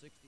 60.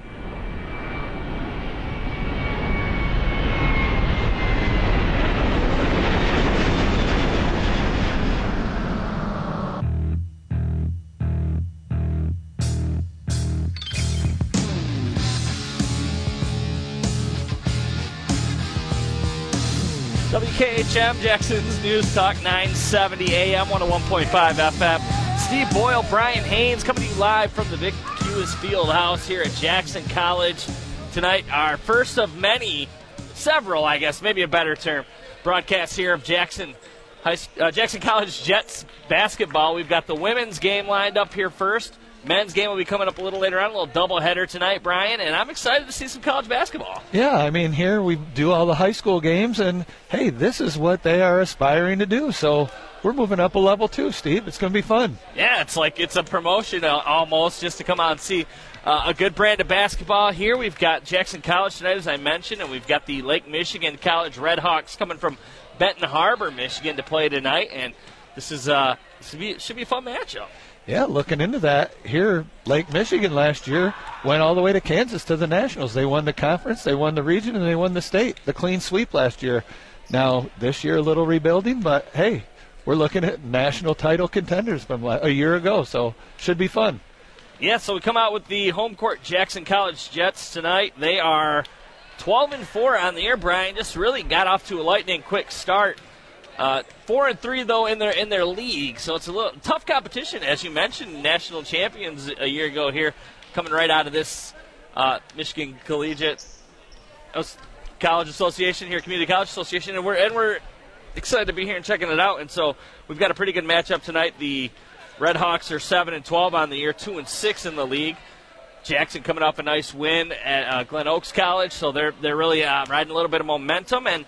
WKHM, Jackson's News Talk, 970 AM, 101.5 FM. Steve Boyle, Brian Haynes coming to you live from the Vic Hughes Fieldhouse here at Jackson College. Tonight, our first of many, several, I guess, maybe a better term, broadcasts here of Jackson College Jets basketball. We've got the women's game lined up here first. Men's game will be coming up a little later on, a little doubleheader tonight, Brian, and I'm excited to see some college basketball. Yeah, I mean, here we do all the high school games, and, hey, this is what they are aspiring to do. So we're moving up a level, too, Steve. It's going to be fun. Yeah, it's like it's a promotion almost just to come out and see a good brand of basketball. Here we've got Jackson College tonight, as I mentioned, and we've got the Lake Michigan College Redhawks coming from Benton Harbor, Michigan, to play tonight, and this should be a fun matchup. Yeah, looking into that, here, Lake Michigan last year went all the way to Kansas to the Nationals. They won the conference, they won the region, and they won the state. The clean sweep last year. Now, this year, a little rebuilding, but, hey, we're looking at national title contenders from a year ago, so should be fun. Yeah, so we come out with the home court Jackson College Jets tonight. They are 12-4 on the year, Brian. Just really got off to a lightning quick start. 4-3 though in their league, so it's a little tough competition. As you mentioned, national champions a year ago here, coming right out of this Michigan Collegiate College Association here, Community College Association, and we're excited to be here and checking it out. And so we've got a pretty good matchup tonight. The Redhawks are 7-12 on the year, 2-6 in the league. Jackson coming off a nice win at Glen Oaks College, so they're really riding a little bit of momentum, and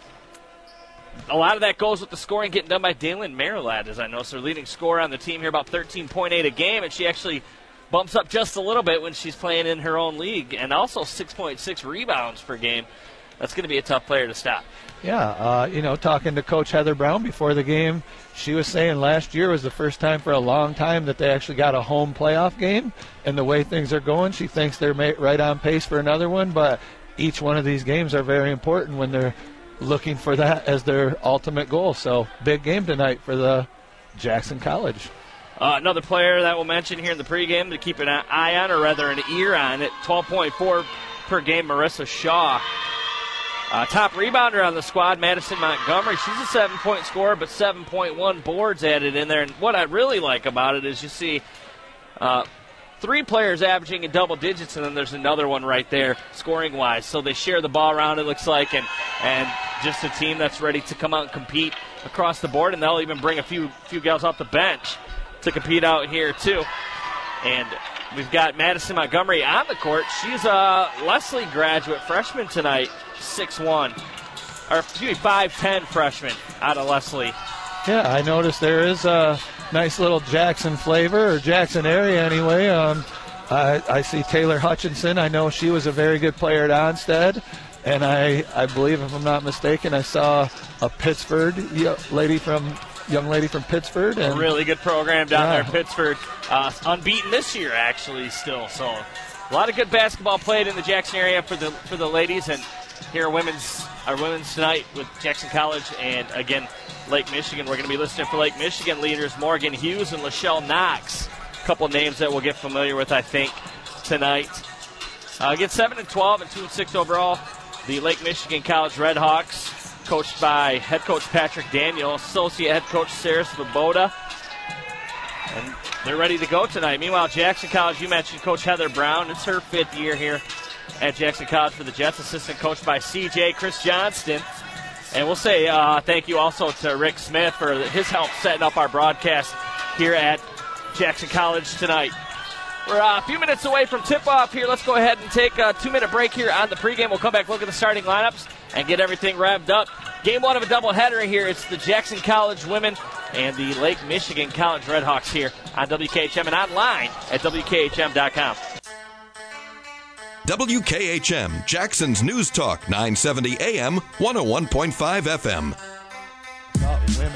a lot of that goes with the scoring getting done by Dalen Marilad, as I know. So, leading scorer on the team here, about 13.8 a game, and she actually bumps up just a little bit when she's playing in her own league, and also 6.6 rebounds per game. That's going to be a tough player to stop. Yeah, talking to Coach Heather Brown before the game, she was saying last year was the first time for a long time that they actually got a home playoff game, and the way things are going, she thinks they're right on pace for another one, but each one of these games are very important when they're looking for that as their ultimate goal. So, big game tonight for the Jackson College. Another player that we'll mention here in the pregame to keep an eye on, or rather an ear on it, 12.4 per game, Marissa Shaw. Top rebounder on the squad, Madison Montgomery. She's a 7-point scorer, but 7.1 boards added in there. And what I really like about it is you see three players averaging in double digits, and then there's another one right there scoring-wise. So they share the ball around, it looks like, and just a team that's ready to come out and compete across the board, and they'll even bring a few gals off the bench to compete out here, too. And we've got Madison Montgomery on the court. She's a Leslie graduate freshman tonight, 5'10" freshman out of Leslie. Yeah, I noticed there is a nice little Jackson flavor, or Jackson area anyway. I see Taylor Hutchinson. I know she was a very good player at Onsted. And I believe, if I'm not mistaken, I saw a Pittsford young lady from Pittsford. And a really good program down there in Pittsford. Unbeaten this year, actually, still. So a lot of good basketball played in the Jackson area for the ladies. And here our women's tonight with Jackson College and, again, Lake Michigan. We're going to be listening for Lake Michigan leaders Morgan Hughes and Lachelle Knox. A couple names that we'll get familiar with, I think, tonight. Again, 7-12 and 2-6 overall. The Lake Michigan College Redhawks, coached by head coach Patrick Daniel, associate head coach Sarah Svoboda. And they're ready to go tonight. Meanwhile, Jackson College, you mentioned Coach Heather Brown. It's her 5th year here at Jackson College for the Jets, assistant coached by CJ Chris Johnston. And we'll say thank you also to Rick Smith for his help setting up our broadcast here at Jackson College tonight. We're a few minutes away from tip-off here. Let's go ahead and take a 2-minute break here on the pregame. We'll come back, look at the starting lineups, and get everything revved up. Game 1 of a doubleheader here. It's the Jackson College women and the Lake Michigan College Redhawks here on WKHM and online at WKHM.com. WKHM, Jackson's News Talk, 970 AM, 101.5 FM. Women.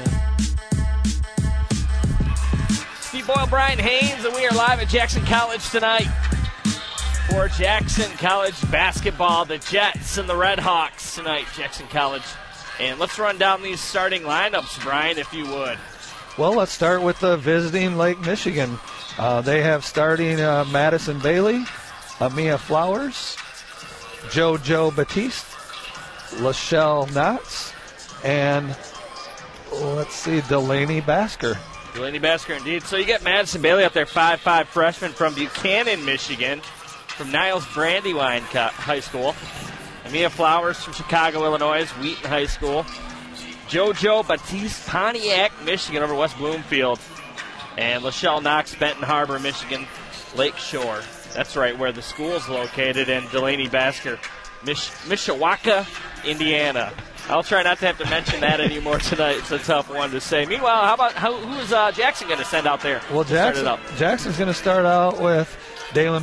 Steve Boyle, Brian Haynes, and we are live at Jackson College tonight. for Jackson College basketball. The Jets and the Red Hawks tonight, Jackson College. And let's run down these starting lineups, Brian, if you would. Well, let's start with the visiting Lake Michigan. They have starting Madison Bailey, Amia Flowers, JoJo Batiste, Lachelle Knotts, and let's see, Delaney Basker. Delaney Basker, indeed. So you get Madison Bailey up there, 5'5" freshman from Buchanan, Michigan, from Niles Brandywine High School. Amia Flowers from Chicago, Illinois, Wheaton High School. JoJo Batiste, Pontiac, Michigan, over West Bloomfield. And Lachelle Knox, Benton Harbor, Michigan, Lake Shore. That's right where the school's located. And Delaney Basker, Mishawaka, Indiana. I'll try not to have to mention that anymore tonight. It's a tough one to say. Meanwhile, who is Jackson going to send out there? Well, Jackson's going to start out with Dalen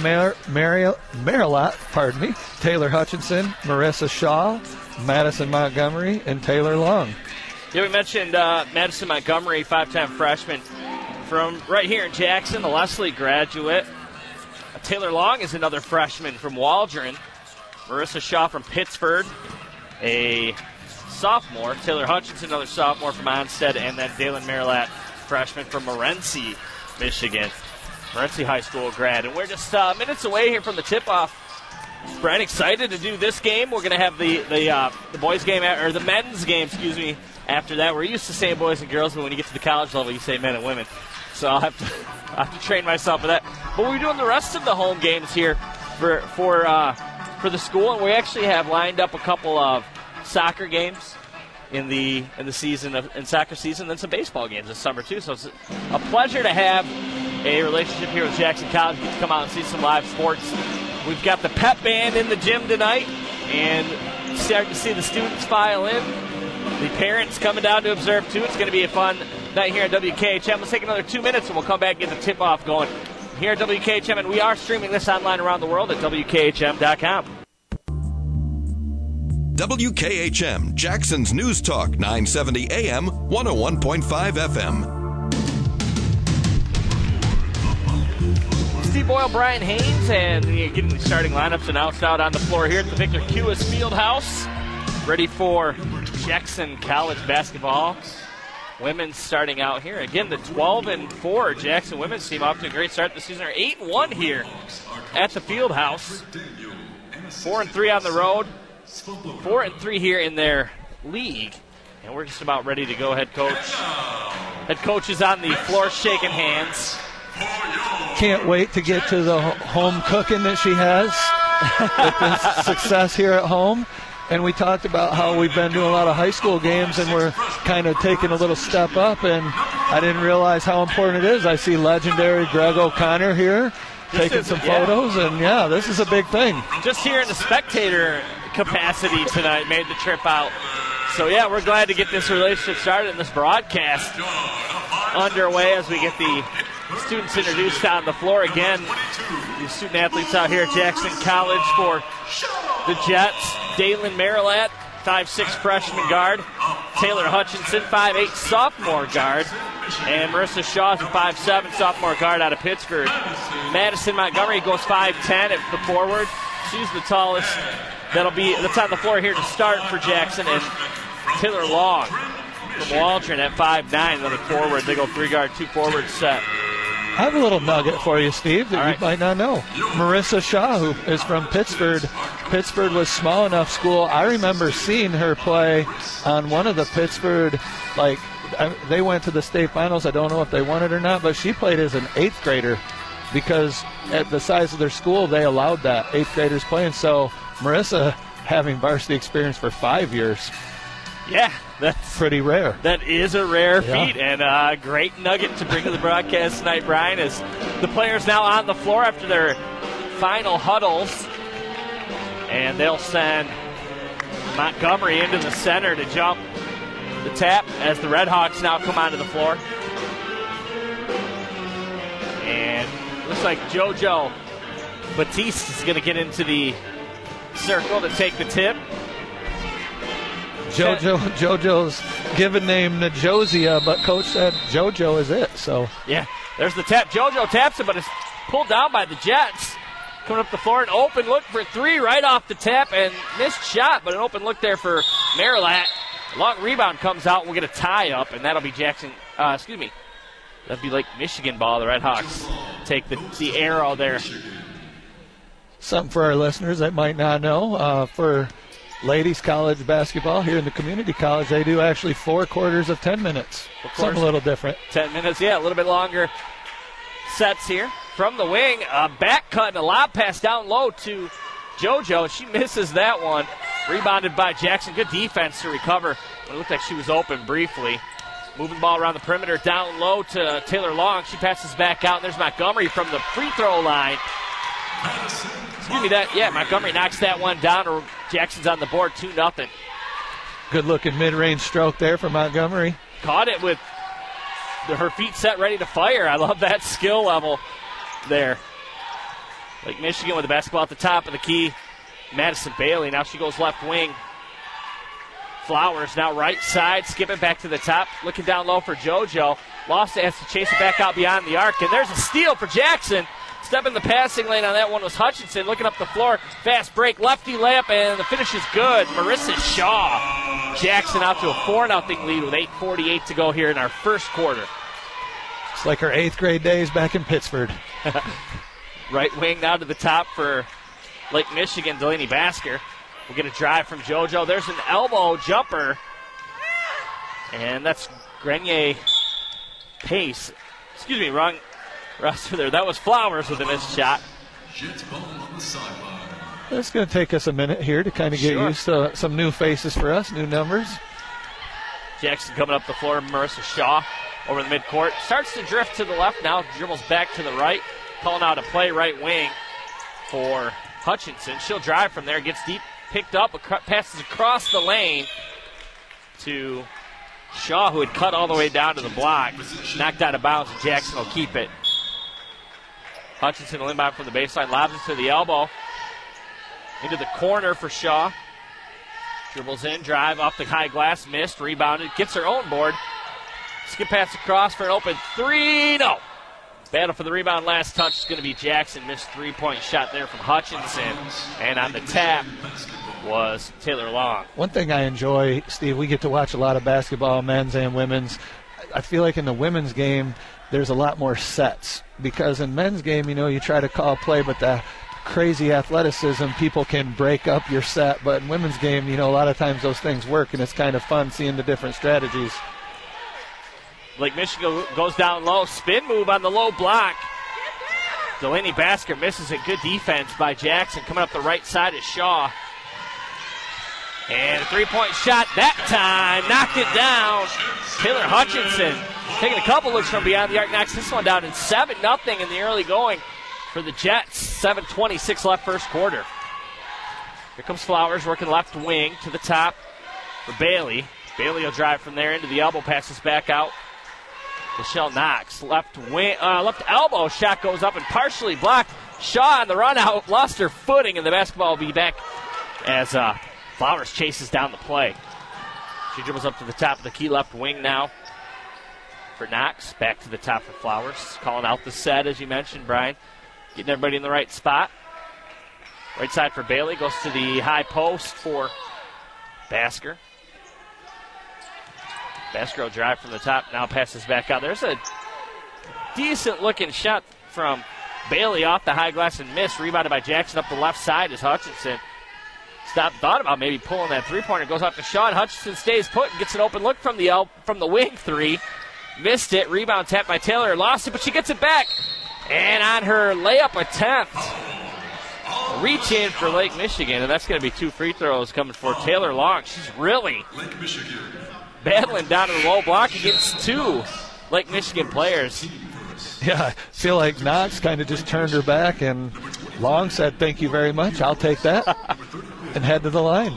Marilat, Taylor Hutchinson, Marissa Shaw, Madison Montgomery, and Taylor Long. Yeah, we mentioned Madison Montgomery, 5'10" freshman from right here in Jackson, a Leslie graduate. Taylor Long is another freshman from Waldron. Marissa Shaw from Pittsford, a sophomore. Taylor Hutchinson, another sophomore from Onstead, and then Dalen Marilat, freshman from Morenci, Michigan. Morenci High School grad. And we're just minutes away here from the tip-off. Brian, excited to do this game. We're going to have the boys game, or the men's game, after that. We're used to saying boys and girls, but when you get to the college level, you say men and women. So I'll have to train myself for that. But we're doing the rest of the home games here for the school, and we actually have lined up a couple of soccer games in the season in soccer season, then some baseball games this summer too. So it's a pleasure to have a relationship here with Jackson College. Get to come out and see some live sports. We've got the pep band in the gym tonight, and starting to see the students file in. The parents coming down to observe too. It's going to be a fun night here at WKHM. Let's take another 2 minutes, and we'll come back and get the tip-off going here at WKHM, and we are streaming this online around the world at WKHM.com. WKHM, Jackson's News Talk, 970 AM, 101.5 FM. Steve Boyle, Brian Haynes, and you're getting the starting lineups announced out on the floor here at the Victor Kiewis Fieldhouse. Ready for Jackson College basketball. Women's starting out here. Again, the 12-4 Jackson women's team off to a great start this season. Are 8-1 here at the Fieldhouse. 4-3 on the road. 4-3 here in their league. And we're just about ready to go, head coach. Head coach is on the floor shaking hands. Can't wait to get to the home cooking that she has with this success here at home. And we talked about how we've been doing a lot of high school games, and we're kind of taking a little step up, and I didn't realize how important it is. I see legendary Greg O'Connor here taking some photos, and this is a big thing. Just here in the spectator capacity tonight, made the trip out. So, we're glad to get this relationship started and this broadcast underway as we get the students introduced on the floor. Again, the student athletes out here at Jackson College for the Jets. Dalen Marilat, 5'6" freshman guard. Taylor Hutchinson, 5'8" sophomore guard. And Marissa Shaw is a 5'7" sophomore guard out of Pittsburgh. Madison Montgomery goes 5'10" at the forward. She's the tallest that's on the floor here to start for Jackson. And Taylor Long from Waldron at 5'9", another forward. They go 3-guard, 2-forward set. I have a little nugget for you, Steve, that you might not know. Marissa Shaw, who is from Pittsburgh. Pittsburgh was small enough school. I remember seeing her play on one of the Pittsburgh, they went to the state finals. I don't know if they won it or not, but she played as an 8th grader because at the size of their school, they allowed that, 8th graders playing. So Marissa having varsity experience for 5 years. Yeah, that's pretty rare. That is a rare feat, and a great nugget to bring to the broadcast tonight, Brian, is the players now on the floor after their final huddles, and they'll send Montgomery into the center to jump the tap as the Red Hawks now come onto the floor. And looks like JoJo Batiste is going to get into the circle to take the tip. JoJo's given name Najosia, but coach said JoJo is it. So there's the tap. JoJo taps it, but it's pulled down by the Jets. coming up the floor. An open look for three right off the tap and missed shot, but an open look there for Marilat. Long rebound comes out. We'll get a tie up, and that'll be that'll be Lake Michigan ball. The Red Hawks take the arrow there. Something for our listeners that might not know. For ladies college basketball here in the community college, they do actually 4 quarters of 10 minutes. Something a little different. 10 minutes, yeah, a little bit longer sets here. From the wing, a back cut and a lob pass down low to JoJo. She misses that one. Rebounded by Jackson. Good defense to recover. It looked like she was open briefly. Moving ball around the perimeter, down low to Taylor Long. She passes back out, and there's Montgomery from the free throw line. Montgomery knocks that one down. Jackson's on the board, 2-0. Good-looking mid-range stroke there for Montgomery. Caught it with her feet set, ready to fire. I love that skill level there. Lake Michigan with the basketball at the top of the key. Madison Bailey, now she goes left wing. Flowers now right side, skipping back to the top, looking down low for JoJo. Lost it, has to chase it back out beyond the arc, and there's a steal for Jackson. Step in the passing lane on that one was Hutchinson, looking up the floor. Fast break, lefty layup, and the finish is good. Marissa Shaw. Jackson out to a 4-0 lead with 8:48 to go here in our first quarter. It's like her 8th grade days back in Pittsford. Right wing now to the top for Lake Michigan, Delaney Basker. We'll get a drive from JoJo. There's an elbow jumper. And that's Grenier Pace. Wrong roster there. That was Flowers with a missed shot. It's going to take us a minute here to kind of get used to some new faces for us, new numbers. Jackson coming up the floor. Marissa Shaw over the midcourt. Starts to drift to the left now. Dribbles back to the right. Calling out a play right wing for Hutchinson. She'll drive from there. Gets deep. Picked up, passes across the lane to Shaw, who had cut all the way down to the block. Knocked out of bounds, and Jackson will keep it. Hutchinson will inbound from the baseline, lobs it to the elbow. Into the corner for Shaw. Dribbles in, drive off the high glass, missed, rebounded, gets her own board. Skip pass across for an open three, no. Battle for the rebound, last touch is going to be Jackson. Missed 3-point shot there from Hutchinson. And on the tap was Taylor Long. One thing I enjoy, Steve, we get to watch a lot of basketball, men's and women's. I feel like in the women's game, there's a lot more sets. Because in men's game, you try to call play, but the crazy athleticism, people can break up your set. But in women's game, a lot of times those things work, and it's kind of fun seeing the different strategies. Lake Michigan goes down low. Spin move on the low block. Delaney Basker misses it. Good defense by Jackson. Coming up the right side is Shaw. And a 3-point shot that time. Knocked it down. Taylor Hutchinson taking a couple looks from beyond the arc. Knocks this one down. And 7-0 in the early going for the Jets. 7:26 left first quarter. Here comes Flowers working left wing to the top for Bailey. Bailey will drive from there into the elbow. Passes back out. Michelle Knox, left elbow shot goes up and partially blocked. Shaw on the run out, lost her footing, and the basketball will be back as Flowers chases down the play. She dribbles up to the top of the key left wing now for Knox. Back to the top for Flowers. Calling out the set, as you mentioned, Brian. Getting everybody in the right spot. Right side for Bailey. Goes to the high post for Basker. Basker will drive from the top, now passes back out. There's a decent-looking shot from Bailey off the high glass and missed. Rebounded by Jackson up the left side as Hutchinson thought about maybe pulling that three-pointer. Goes off to Shaw, and Hutchinson stays put and gets an open look from the wing three. Missed it. Rebound tapped by Taylor. Lost it, but she gets it back. And on her layup attempt, a reach in for Lake Michigan, and that's going to be 2 free throws coming for Taylor Long. She's really battling down to the low block against 2 Lake Michigan players. Yeah, I feel like Knox kind of just turned her back, and Long said, "Thank you very much, I'll take that," and head to the line.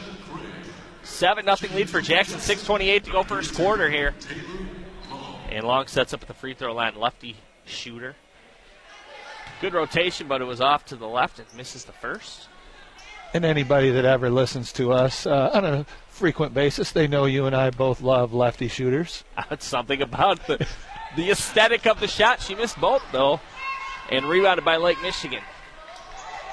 7-0 lead for Jackson, 6:28 to go first quarter here. And Long sets up at the free throw line, lefty shooter. Good rotation, but it was off to the left and misses the first. And anybody that ever listens to us on a frequent basis, they know you and I both love lefty shooters. That's something about the aesthetic of the shot. She missed both, though, and rebounded by Lake Michigan.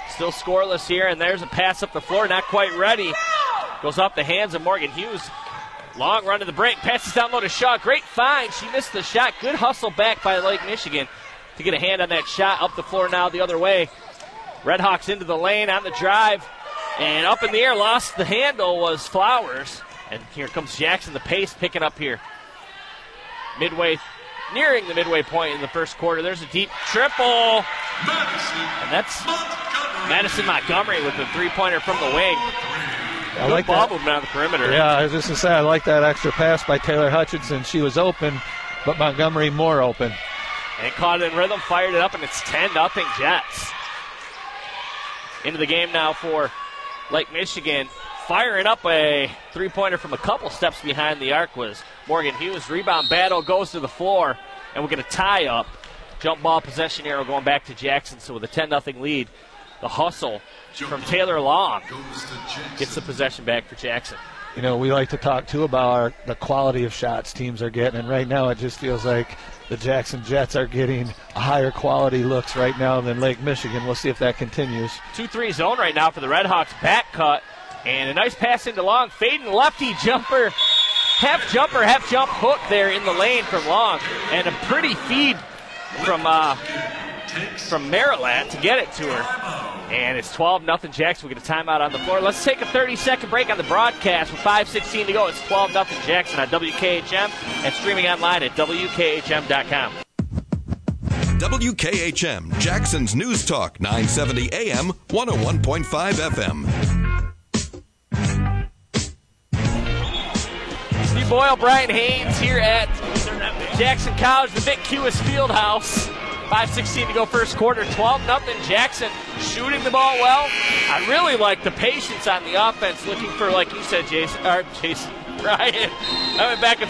Still scoreless here, and there's a pass up the floor, not quite ready. Goes off the hands of Morgan Hughes. Long run to the break, passes down low to Shaw. Great find. She missed the shot. Good hustle back by Lake Michigan to get a hand on that shot. Up the floor now the other way. Redhawks into the lane on the drive. And up in the air, lost the handle was Flowers. And here comes Jackson, the pace picking up here. Nearing the midway point in the first quarter. There's a deep triple. And that's Madison Montgomery with the three-pointer from the wing. I like ball that. movement on the perimeter. Yeah, I was just going to say, I like that extra pass by Taylor Hutchinson. She was open, but Montgomery more open. And caught it in rhythm, fired it up, and it's 10-0 Jets. Into the game now for Lake Michigan. Firing up a three-pointer from a couple steps behind the arc was Morgan Hughes. Rebound battle goes to the floor, and we're going to tie up. Jump ball possession arrow going back to Jackson. So with a 10-0 lead, the hustle from Taylor Long gets the possession back for Jackson. You know, we like to talk, too, about the quality of shots teams are getting, and right now it just feels like the Jackson Jets are getting higher quality looks right now than Lake Michigan. We'll see if that continues. 2-3 zone right now for the Redhawks. Back cut, and a nice pass into Long. Fading lefty jumper, half jump hook there in the lane from Long, and a pretty feed from Marilat to get it to her. And it's 12-0 Jackson. We get a timeout on the floor. Let's take a 30-second break on the broadcast with 5:16 to go. It's 12-0 Jackson on WKHM and streaming online at WKHM.com. WKHM, Jackson's News Talk, 970 AM, 101.5 FM. Steve Boyle, Brian Haynes here at Jackson College, the Vic Kewis Fieldhouse. 5:16 to go first quarter, 12-0 Jackson, shooting the ball well. I really like the patience on the offense, looking for, like you said, Brian. I went back a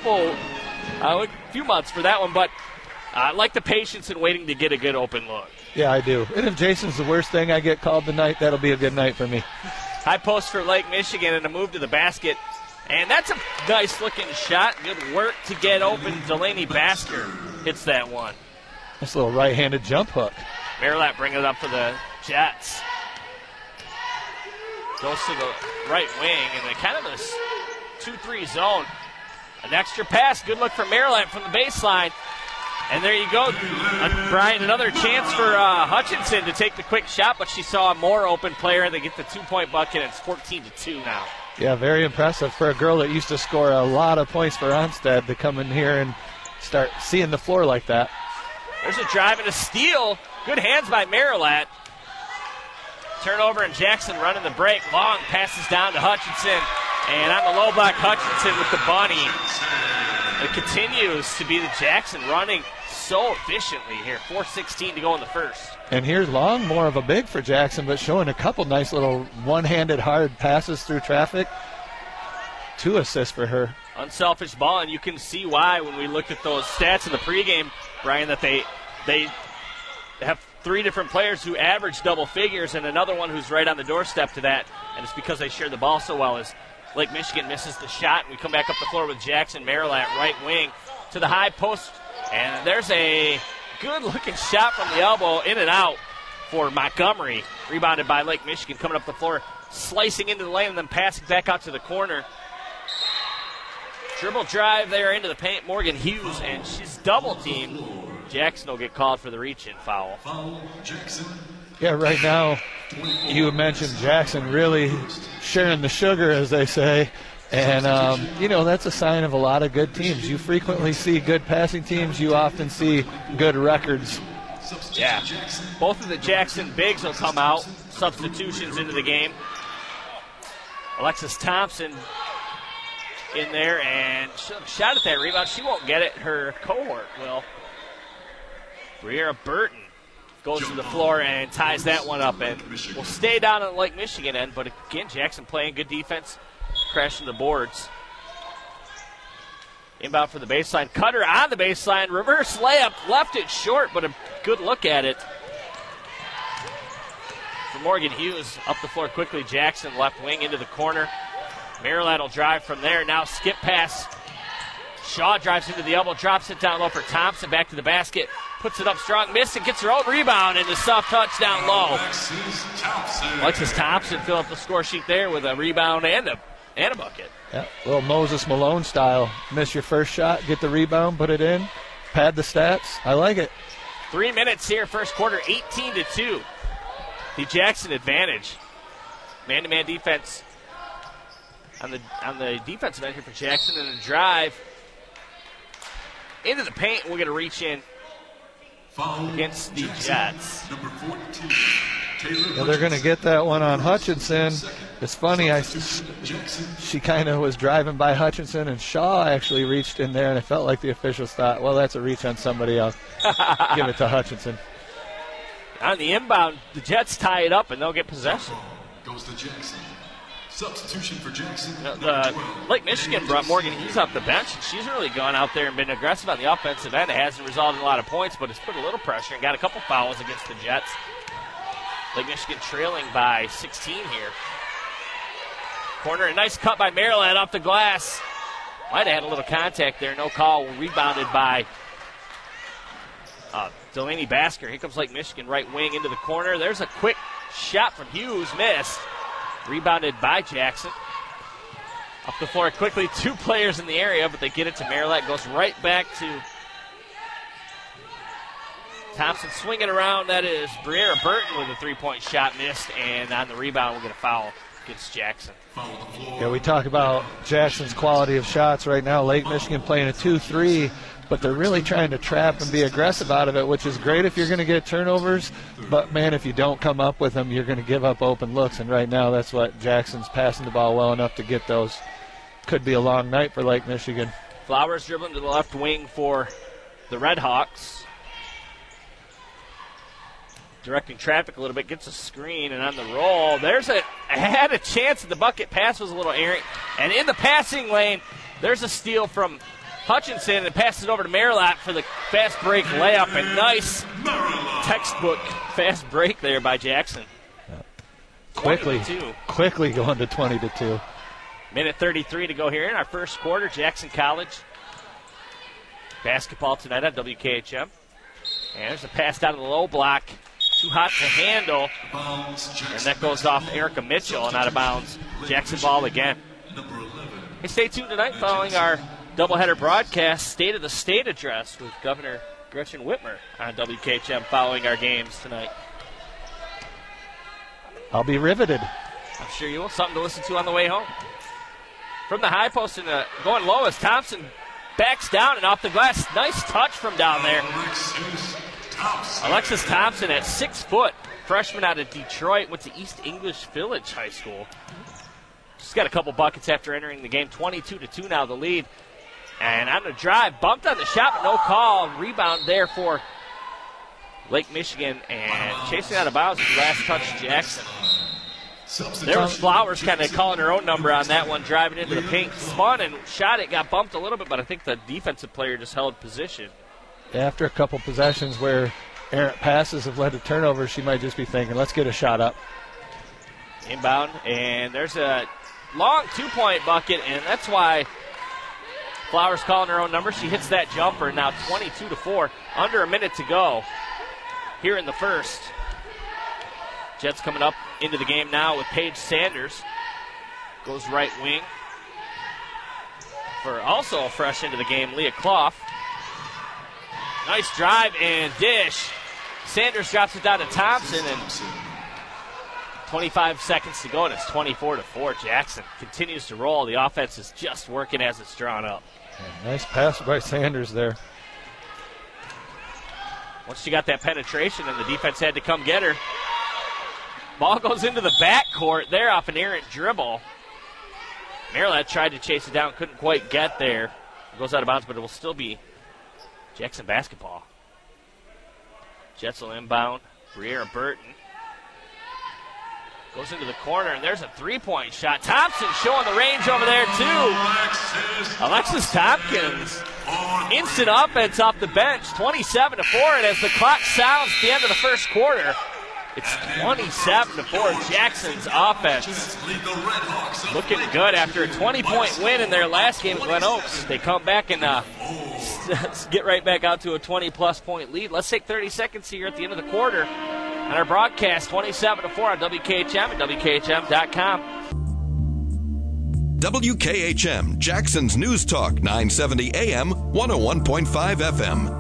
few months for that one, but I like the patience and waiting to get a good open look. Yeah, I do. And if Jason's the worst thing I get called tonight, that'll be a good night for me. High post for Lake Michigan and a move to the basket. And that's a nice-looking shot. Good work to get open. Delaney Basker hits that one. This little right-handed jump hook. Marilat bringing it up for the Jets. Goes to the right wing, and kind of this 2-3 zone. An extra pass. Good look for Marilat from the baseline. And there you go, Brian, another chance for Hutchinson to take the quick shot, but she saw a more open player. They get the 2-point bucket, and it's 14-2 now. Yeah, very impressive for a girl that used to score a lot of points for Onstead to come in here and start seeing the floor like that. There's a drive and a steal. Good hands by Marilat. Turnover, and Jackson running the break. Long passes down to Hutchinson. And on the low block, Hutchinson with the bunny. It continues to be the Jackson running so efficiently here. 4:16 to go in the first. And here's Long, more of a big for Jackson, but showing a couple nice little one-handed hard passes through traffic. 2 assists for her. Unselfish ball, and you can see why when we looked at those stats in the pregame, Brian, that they have 3 different players who average double figures and another one who's right on the doorstep to that, and it's because they share the ball so well. As Lake Michigan misses the shot, and we come back up the floor with Jackson Marilat, right wing to the high post, and there's a good-looking shot from the elbow, in and out for Montgomery, rebounded by Lake Michigan, coming up the floor, slicing into the lane, and then passing back out to the corner. Dribble drive there into the paint, Morgan Hughes, and she's double-teamed. Jackson will get called for the reach-in foul. Yeah, right now, you mentioned Jackson really sharing the sugar, as they say. And, that's a sign of a lot of good teams. You frequently see good passing teams. You often see good records. Yeah. Both of the Jackson bigs will come out. Substitutions into the game. Alexis Thompson in there, and shot at that rebound. She won't get it. Her cohort will. Briera Burton goes to the floor and ties that one up, and will stay down on the Lake Michigan end. But again, Jackson playing good defense, crashing the boards. Inbound for the baseline. Cutter on the baseline. Reverse layup. Left it short, but a good look at it. For Morgan Hughes, up the floor quickly. Jackson left wing into the corner. Marilat will drive from there. Now skip pass. Shaw drives into the elbow, drops it down low for Thompson. Back to the basket. puts it up strong, miss, and gets her own rebound, and a soft touch down low. Alexis Thompson filled up the score sheet there with a rebound and a bucket. Yeah, little Moses Malone style. Miss your first shot, get the rebound, put it in, pad the stats. I like it. 3 minutes here, first quarter, 18-2. The Jackson advantage. Man-to-man defense on the defensive end here for Jackson, and a drive into the paint. We're going to reach in against the Jets. Number 14, Yeah, they're going to get that one on Hutchinson. It's funny, she kind of was driving by Hutchinson, and Shaw actually reached in there, and it felt like the officials thought, well, that's a reach on somebody else. Give it to Hutchinson. On the inbound, the Jets tie it up, and they'll get possession. goes to Jackson. Substitution for Jackson. Lake Michigan brought Morgan Hughes off the bench, and she's really gone out there and been aggressive on the offensive end. It hasn't resulted in a lot of points, but it's put a little pressure and got a couple fouls against the Jets. Lake Michigan trailing by 16 here. Corner, a nice cut by Maryland off the glass. Might have had a little contact there, no call. Rebounded by Delaney Basker. Here comes Lake Michigan, right wing into the corner. There's a quick shot from Hughes, missed. Rebounded by Jackson. Up the floor quickly, two players in the area, but they get it to Maryland. Goes right back to Thompson, swinging around. That is Briera Burton with a three-point shot missed, and on the rebound we'll get a foul against Jackson. Yeah, we talk about Jackson's quality of shots right now. Lake Michigan playing a 2-3, but they're really trying to trap and be aggressive out of it, which is great if you're going to get turnovers. But, man, if you don't come up with them, you're going to give up open looks. And right now that's what Jackson's passing the ball well enough to get those. Could be a long night for Lake Michigan. Flowers dribbling to the left wing for the Red Hawks. Directing traffic a little bit, gets a screen, and on the roll, had a chance that the bucket pass was a little errant. And in the passing lane, there's a steal from Hutchinson and passes it over to Marilat for the fast break layup. And nice textbook fast break there by Jackson. Quickly going to 20-2. Minute 33 to go here in our first quarter. Jackson College basketball tonight on WKHM. And there's a pass down to the low block. Too hot to handle. And that goes off Erica Mitchell and out of bounds. Jackson ball again. Hey, stay tuned tonight following our doubleheader broadcast, State of the State address with Governor Gretchen Whitmer on WKHM following our games tonight. I'll be riveted. I'm sure you will. Something to listen to on the way home. From the high post and going low as Thompson backs down and off the glass. Nice touch from down there. Alexis Thompson at 6 foot, freshman out of Detroit, went to East English Village High School. She's got a couple buckets after entering the game. 22-2 now the lead. And on the drive, bumped on the shot, but no call. Rebound there for Lake Michigan, and chasing out of bounds with the last touch, Jackson. There was Flowers kind of calling her own number on that one, driving into the paint. Spun and shot it, got bumped a little bit, but I think the defensive player just held position. After a couple possessions where errant passes have led to turnovers, she might just be thinking, let's get a shot up. Inbound, and there's a long two-point bucket, and that's why Flowers calling her own number. She hits that jumper, now 22-4, under a minute to go here in the first. Jets coming up into the game now with Paige Sanders. Goes right wing. For also fresh into the game, Leah Clough. Nice drive and dish. Sanders drops it down to Thompson, and 25 seconds to go, and it's 24-4. Jackson continues to roll. The offense is just working as it's drawn up. Yeah, nice pass by Sanders there. Once she got that penetration, and the defense had to come get her. Ball goes into the backcourt there off an errant dribble. Maryland tried to chase it down, couldn't quite get there. It goes out of bounds, but it will still be Jackson basketball. Jets will inbound. Briera Burton goes into the corner, and there's a three-point shot. Thompson showing the range over there, too. Alexis Tompkins. Instant offense off the bench, 27-4, and as the clock sounds at the end of the first quarter, it's 27-4. Jackson's offense looking good after a 20-point win in their last game at Glen Oaks. They come back and get right back out to a 20-plus point lead. Let's take 30 seconds here at the end of the quarter on our broadcast, 27-4 on WKHM and WKHM.com. WKHM, Jackson's News Talk, 970 AM, 101.5 FM.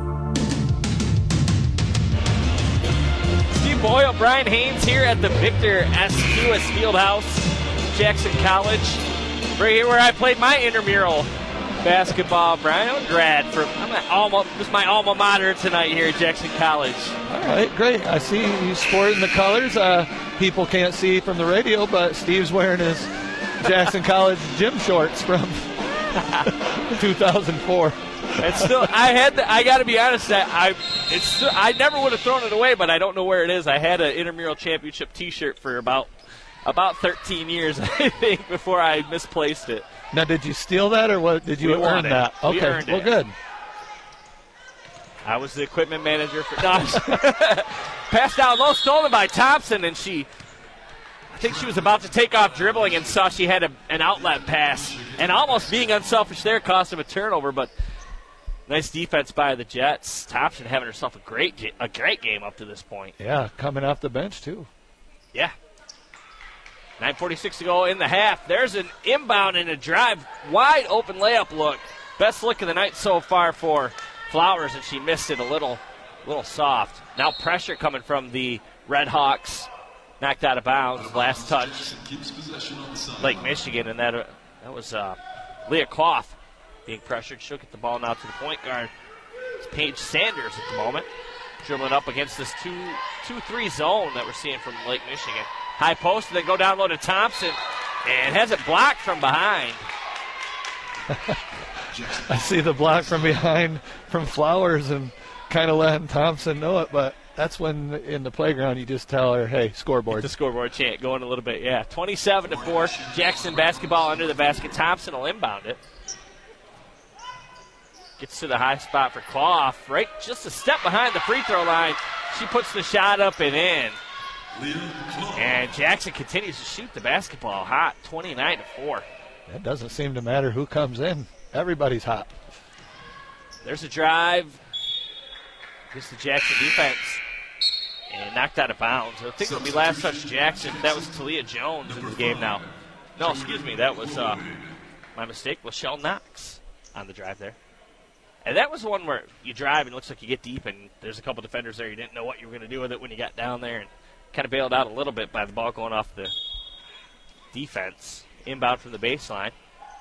Steve Boyle, Brian Haynes here at the Victor S. Lewis Fieldhouse, Jackson College. Right here where I played my intramural basketball, Brian. I'm a grad this is my alma mater tonight here at Jackson College. All right, great. I see you sporting the colors. People can't see from the radio, but Steve's wearing his Jackson College gym shorts from 2004. It's still, I got to be honest, I never would have thrown it away, but I don't know where it is. I had an intramural championship T-shirt for about 13 years, I think, before I misplaced it. Now, did you steal that, or what? Did you earn that? We Okay, earned well, it. good. I was the equipment manager for passed down low, stolen by Thompson, and I think she was about to take off dribbling and saw she had an outlet pass. And almost being unselfish there cost him a turnover, but nice defense by the Jets. Thompson having herself a great game up to this point. Yeah, coming off the bench, too. Yeah. 9:46 to go in the half. There's an inbound and a drive. Wide open layup look. Best look of the night so far for Flowers, and she missed it a little soft. Now pressure coming from the Red Hawks. Knocked out of bounds. Last touch. Lake Michigan, and that was Leah Koff being pressured. She'll get the ball now to the point guard. It's Paige Sanders at the moment. Dribbling up against this 2-3 zone that we're seeing from Lake Michigan. High post, and then go down low to Thompson, and has it blocked from behind. I see the block from behind from Flowers and kind of letting Thompson know it, but that's when in the playground you just tell her, hey, scoreboard. The scoreboard chant going a little bit, yeah. 27-4, Jackson basketball under the basket. Thompson will inbound it. Gets to the high spot for Koff, right just a step behind the free throw line. She puts the shot up and in. And Jackson continues to shoot the basketball hot, 29-4. That doesn't seem to matter who comes in. Everybody's hot. There's a drive. Gets the Jackson defense. And knocked out of bounds. I think it'll be last touch Jackson. That was Talia Jones in the game now. No, excuse me. That was my mistake. Lachelle Knox on the drive there. And that was one where you drive and it looks like you get deep and there's a couple defenders there. You didn't know what you were going to do with it when you got down there. And kind of bailed out a little bit by the ball going off the defense. Inbound from the baseline.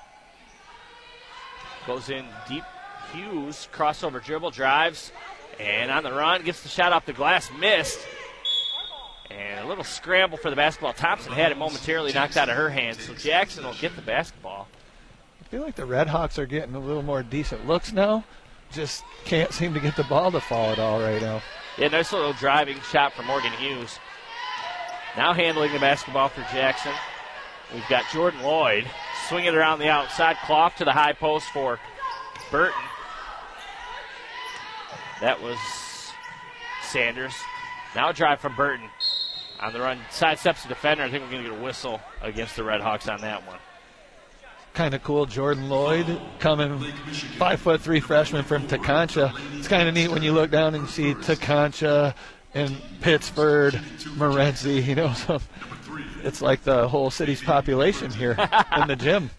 Goes in deep. Hughes, crossover dribble, drives. And on the run, gets the shot off the glass, missed. And a little scramble for the basketball. Thompson had it momentarily knocked out of her hands, so Jackson will get the basketball. I feel like the Red Hawks are getting a little more decent looks now. Just can't seem to get the ball to fall at all right now. Yeah, nice little driving shot from Morgan Hughes. Now handling the basketball for Jackson. We've got Jordan Lloyd swinging it around the outside. Clough to the high post for Burton. That was Sanders. Now a drive from Burton. On the run, sidesteps the defender. I think we're going to get a whistle against the Red Hawks on that one. Kind of cool, Jordan Lloyd coming 5'3" freshman from Teconcha. It's kind of neat when you look down and see Teconcha and Pittsford, Morenci, you know, so it's like the whole city's population here in the gym.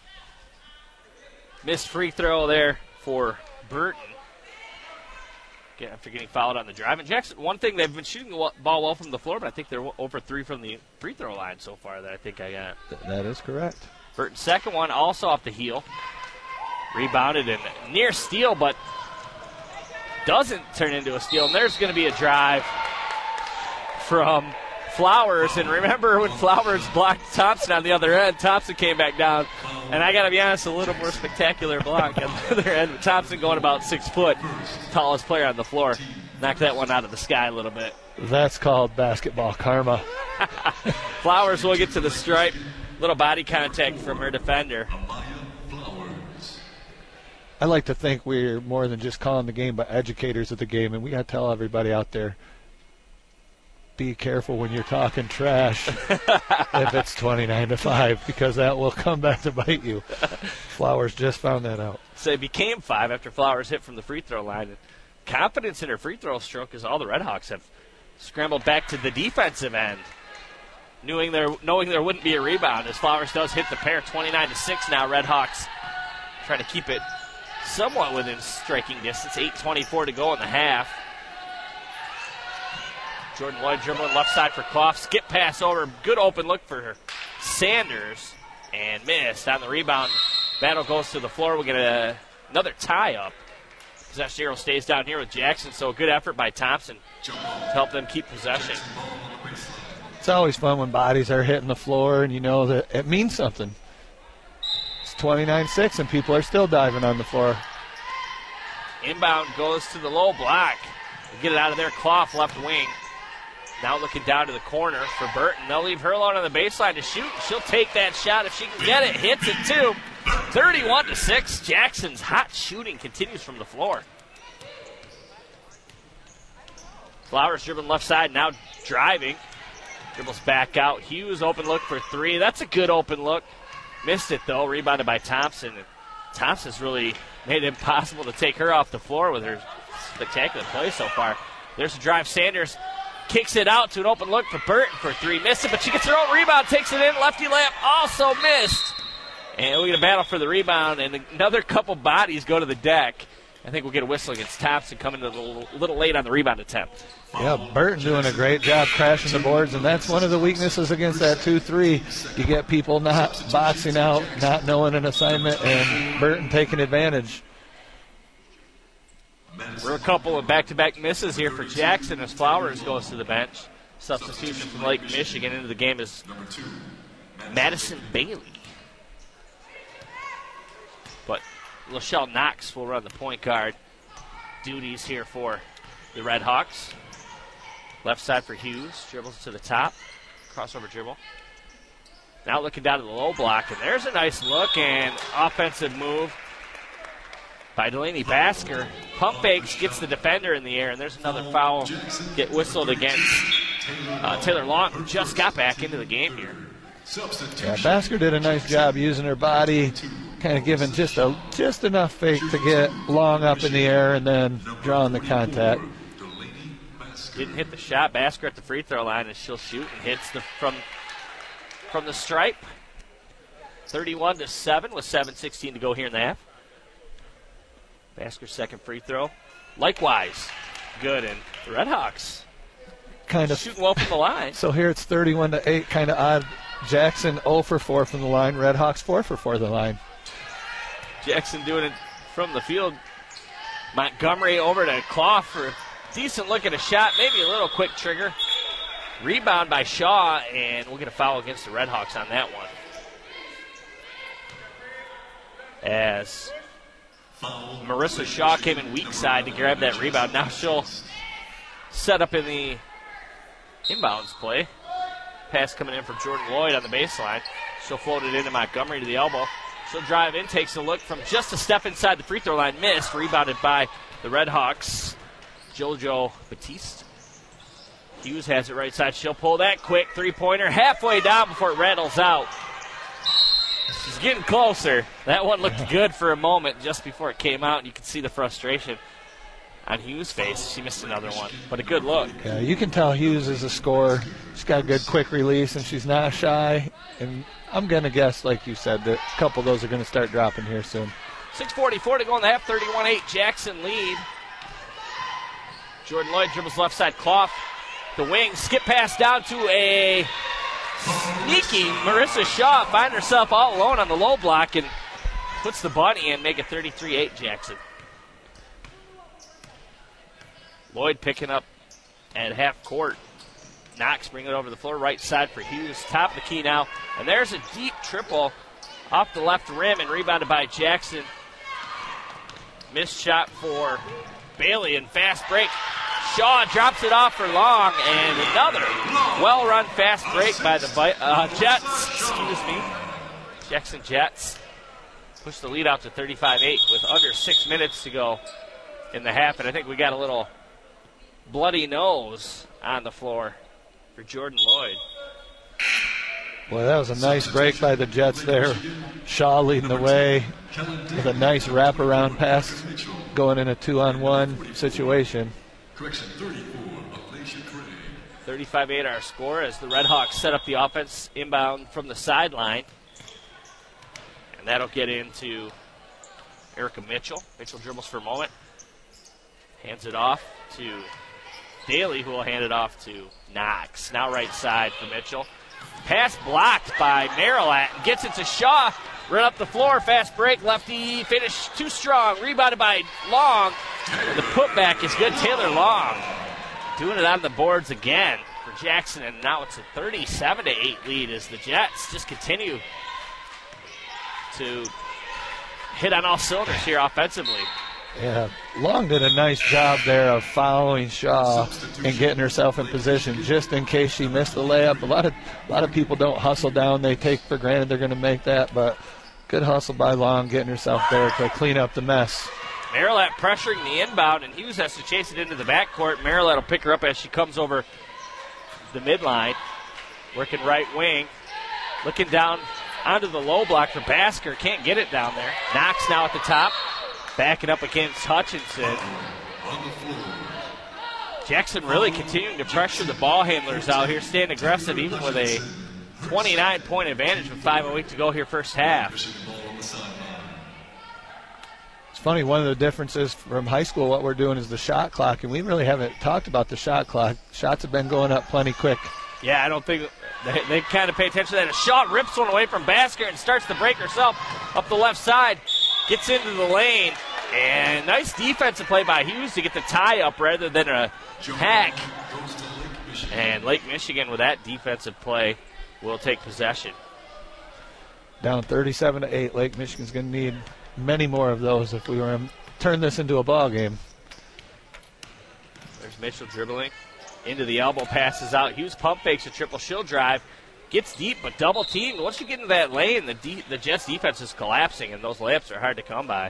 Missed free throw there for Burton. After getting fouled on the drive. And Jackson, one thing, they've been shooting the ball well from the floor, but I think they're over 3 from the free throw line so far that I think I got. That is correct. Burton's second one also off the heel. Rebounded and near steal, but doesn't turn into a steal. And there's going to be a drive from Flowers. And remember when Flowers blocked Thompson on the other end, Thompson came back down. And I got to be honest, a little more spectacular block on the other end. Thompson going about 6 foot, tallest player on the floor. Knocked that one out of the sky a little bit. That's called basketball karma. Flowers will get to the stripe. Little body contact from her defender. I like to think we're more than just calling the game, but educators of the game, and we got to tell everybody out there, be careful when you're talking trash if it's 29-5, because that will come back to bite you. Flowers just found that out. So it became 5 after Flowers hit from the free throw line. And confidence in her free throw stroke as all the Redhawks have scrambled back to the defensive end, knowing there wouldn't be a rebound as Flowers does hit the pair. 29-6 now. Redhawks trying to keep it somewhat within striking distance. 8:24 to go in the half. Jordan Lloyd dribbling left side for Clough. Skip pass over. Good open look for Sanders. And missed on the rebound. Battle goes to the floor. We get another tie-up. Possession arrow stays down here with Jackson, so a good effort by Thompson to help them keep possession. It's always fun when bodies are hitting the floor and you know that it means something. It's 29-6 and people are still diving on the floor. Inbound goes to the low block. We'll get it out of there. Clough left wing. Now looking down to the corner for Burton. They'll leave her alone on the baseline to shoot. She'll take that shot if she can get it. Hits it too. 31-6. Jackson's hot shooting continues from the floor. Flowers dribbling left side, now driving. Dribbles back out. Hughes open look for 3. That's a good open look. Missed it though. Rebounded by Thompson. And Thompson's really made it impossible to take her off the floor with her spectacular play so far. There's a drive. Sanders kicks it out to an open look for Burton for 3. Missed it, but she gets her own rebound. Takes it in. Lefty layup also missed. And we get a battle for the rebound, and another couple bodies go to the deck. I think we'll get a whistle against Thompson coming a little late on the rebound attempt. Yeah, Burton doing a great job crashing the boards, and that's one of the weaknesses against that 2-3. You get people not boxing out, not knowing an assignment, and Burton taking advantage. We're a couple of back-to-back misses here for Jackson as Flowers goes to the bench. Substitution from Lake Michigan into the game is Madison Bailey. But Lachelle Knox will run the point guard duties here for the Redhawks. Left side for Hughes. Dribbles to the top. Crossover dribble. Now looking down to the low block. And there's a nice look and offensive move by Delaney Basker. Pump fakes, gets the defender in the air. And there's another foul get whistled against Taylor Long, who just got back into the game here. Yeah, Basker did a nice job using her body, kind of giving just enough fake to get Long up in the air and then drawing the contact. Didn't hit the shot. Basker at the free throw line, and she'll shoot and hits from the stripe. 31-7 with 7:16 to go here in the half. Basker's second free throw, likewise good, and the Redhawks kind of shooting well from the line. So here it's 31-8, kind of odd. Jackson 0 for 4 from the line. Redhawks 4 for 4 from the line. Jackson doing it from the field. Montgomery over to Clough for a decent look at a shot, maybe a little quick trigger. Rebound by Shaw, and we'll get a foul against the Redhawks on that one. As Marissa Shaw came in weak side to grab that rebound. Now she'll set up in the inbounds play. Pass coming in from Jordan Lloyd on the baseline. She'll float it into Montgomery to the elbow. She'll drive in, takes a look from just a step inside the free throw line. Missed, rebounded by the Redhawks. JoJo Batiste. Hughes has it right side. She'll pull that quick three-pointer halfway down before it rattles out. She's getting closer. That one looked good for a moment just before it came out. You can see the frustration on Hughes' face. She missed another one, but a good look. Yeah, you can tell Hughes is a scorer. She's got a good quick release, and she's not shy. And I'm going to guess, like you said, that a couple of those are going to start dropping here soon. 6:44 to go in the half, 31-8. Jackson lead. Jordan Lloyd dribbles left side. Clough, the wing, skip pass down to a sneaky Marissa Shaw. Find herself all alone on the low block and puts the bunny in, make it 33-8 Jackson. Lloyd picking up at half court. Knox bringing it over the floor, right side for Hughes. Top of the key now. And there's a deep triple off the left rim and rebounded by Jackson. Missed shot for Bailey and fast break. Shaw drops it off for Long, and another well-run fast break by the Jets. Jackson Jets push the lead out to 35-8 with under 6 minutes to go in the half, and I think we got a little bloody nose on the floor for Jordan Lloyd. Boy, that was a nice break by the Jets there. Shaw leading the way with a nice wraparound pass going in a 2-on-1 situation. Correction 34, Alicia Craig. 35-8 our score as the Red Hawks set up the offense inbound from the sideline. And that'll get into Erica Mitchell. Mitchell dribbles for a moment. Hands it off to Daly, who will hand it off to Knox. Now right side for Mitchell. Pass blocked by Marilat. Gets it to Shaw. Run up the floor. Fast break. Lefty finish too strong. Rebounded by Long. And the putback is good. Taylor Long doing it on the boards again for Jackson. And now it's a 37-8 lead as the Jets just continue to hit on all cylinders here offensively. Yeah, Long did a nice job there of following Shaw and getting herself in position just in case she missed the layup. A lot of people don't hustle down. They take for granted they're going to make that, but good hustle by Long getting herself there to clean up the mess. Marilat pressuring the inbound, and Hughes has to chase it into the backcourt. Marilat will pick her up as she comes over the midline. Working right wing. Looking down onto the low block for Basker. Can't get it down there. Knox now at the top. Backing up against Hutchinson. Jackson really continuing to pressure the ball handlers out here, staying aggressive even with a 29-point advantage with 5:08 to go here first half. It's funny, one of the differences from high school, what we're doing is the shot clock, and we really haven't talked about the shot clock. Shots have been going up plenty quick. Yeah, I don't think they kind of pay attention to that. A shot rips one away from Basker and starts to break herself up the left side. Gets into the lane, and nice defensive play by Hughes to get the tie up rather than a hack. And Lake Michigan with that defensive play will take possession. Down 37-8, Lake Michigan's going to need many more of those if we were to turn this into a ball game. There's Mitchell dribbling into the elbow, passes out. Hughes pump fakes a triple shield drive. Gets deep, but double teamed. Once you get into that lane, the Jets' defense is collapsing, and those layups are hard to come by.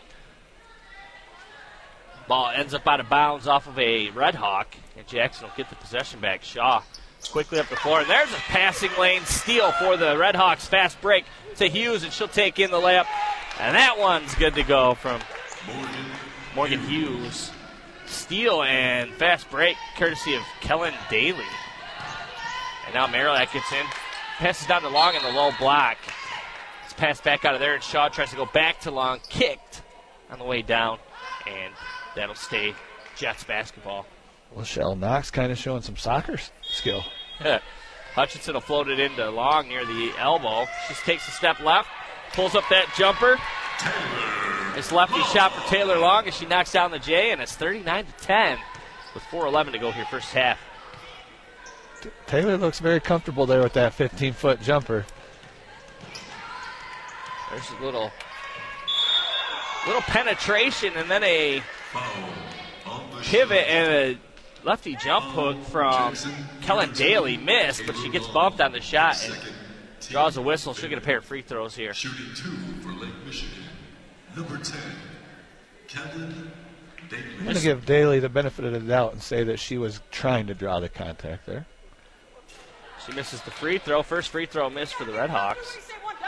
Ball ends up out of bounds off of a Red Hawk, and Jackson will get the possession back. Shaw quickly up the floor, and there's a passing lane steal for the Red Hawks. Fast break to Hughes, and she'll take in the layup, and that one's good to go from Morgan Hughes. Steal and fast break courtesy of Kellen Daly. And now Marilat gets in. Passes down to Long in the low block. It's passed back out of there, and Shaw tries to go back to Long. Kicked on the way down, and that'll stay Jets basketball. Well, Shell Knox kind of showing some soccer skill. Hutchinson will float it into Long near the elbow. She takes a step left, pulls up that jumper. It's lefty shot for Taylor Long as she knocks down the J, and it's 39-10 with 4:11 to go here first half. Taylor looks very comfortable there with that 15-foot jumper. There's a little penetration and then a pivot and a lefty jump hook from Kellen Daly. Missed, but she gets bumped on the shot and draws a whistle. She'll get a pair of free throws here. Shooting 2 for Lake Michigan. Number 10, Kellen Daly. I'm going to give Daly the benefit of the doubt and say that she was trying to draw the contact there. She misses the free throw. First free throw missed for the Red Hawks.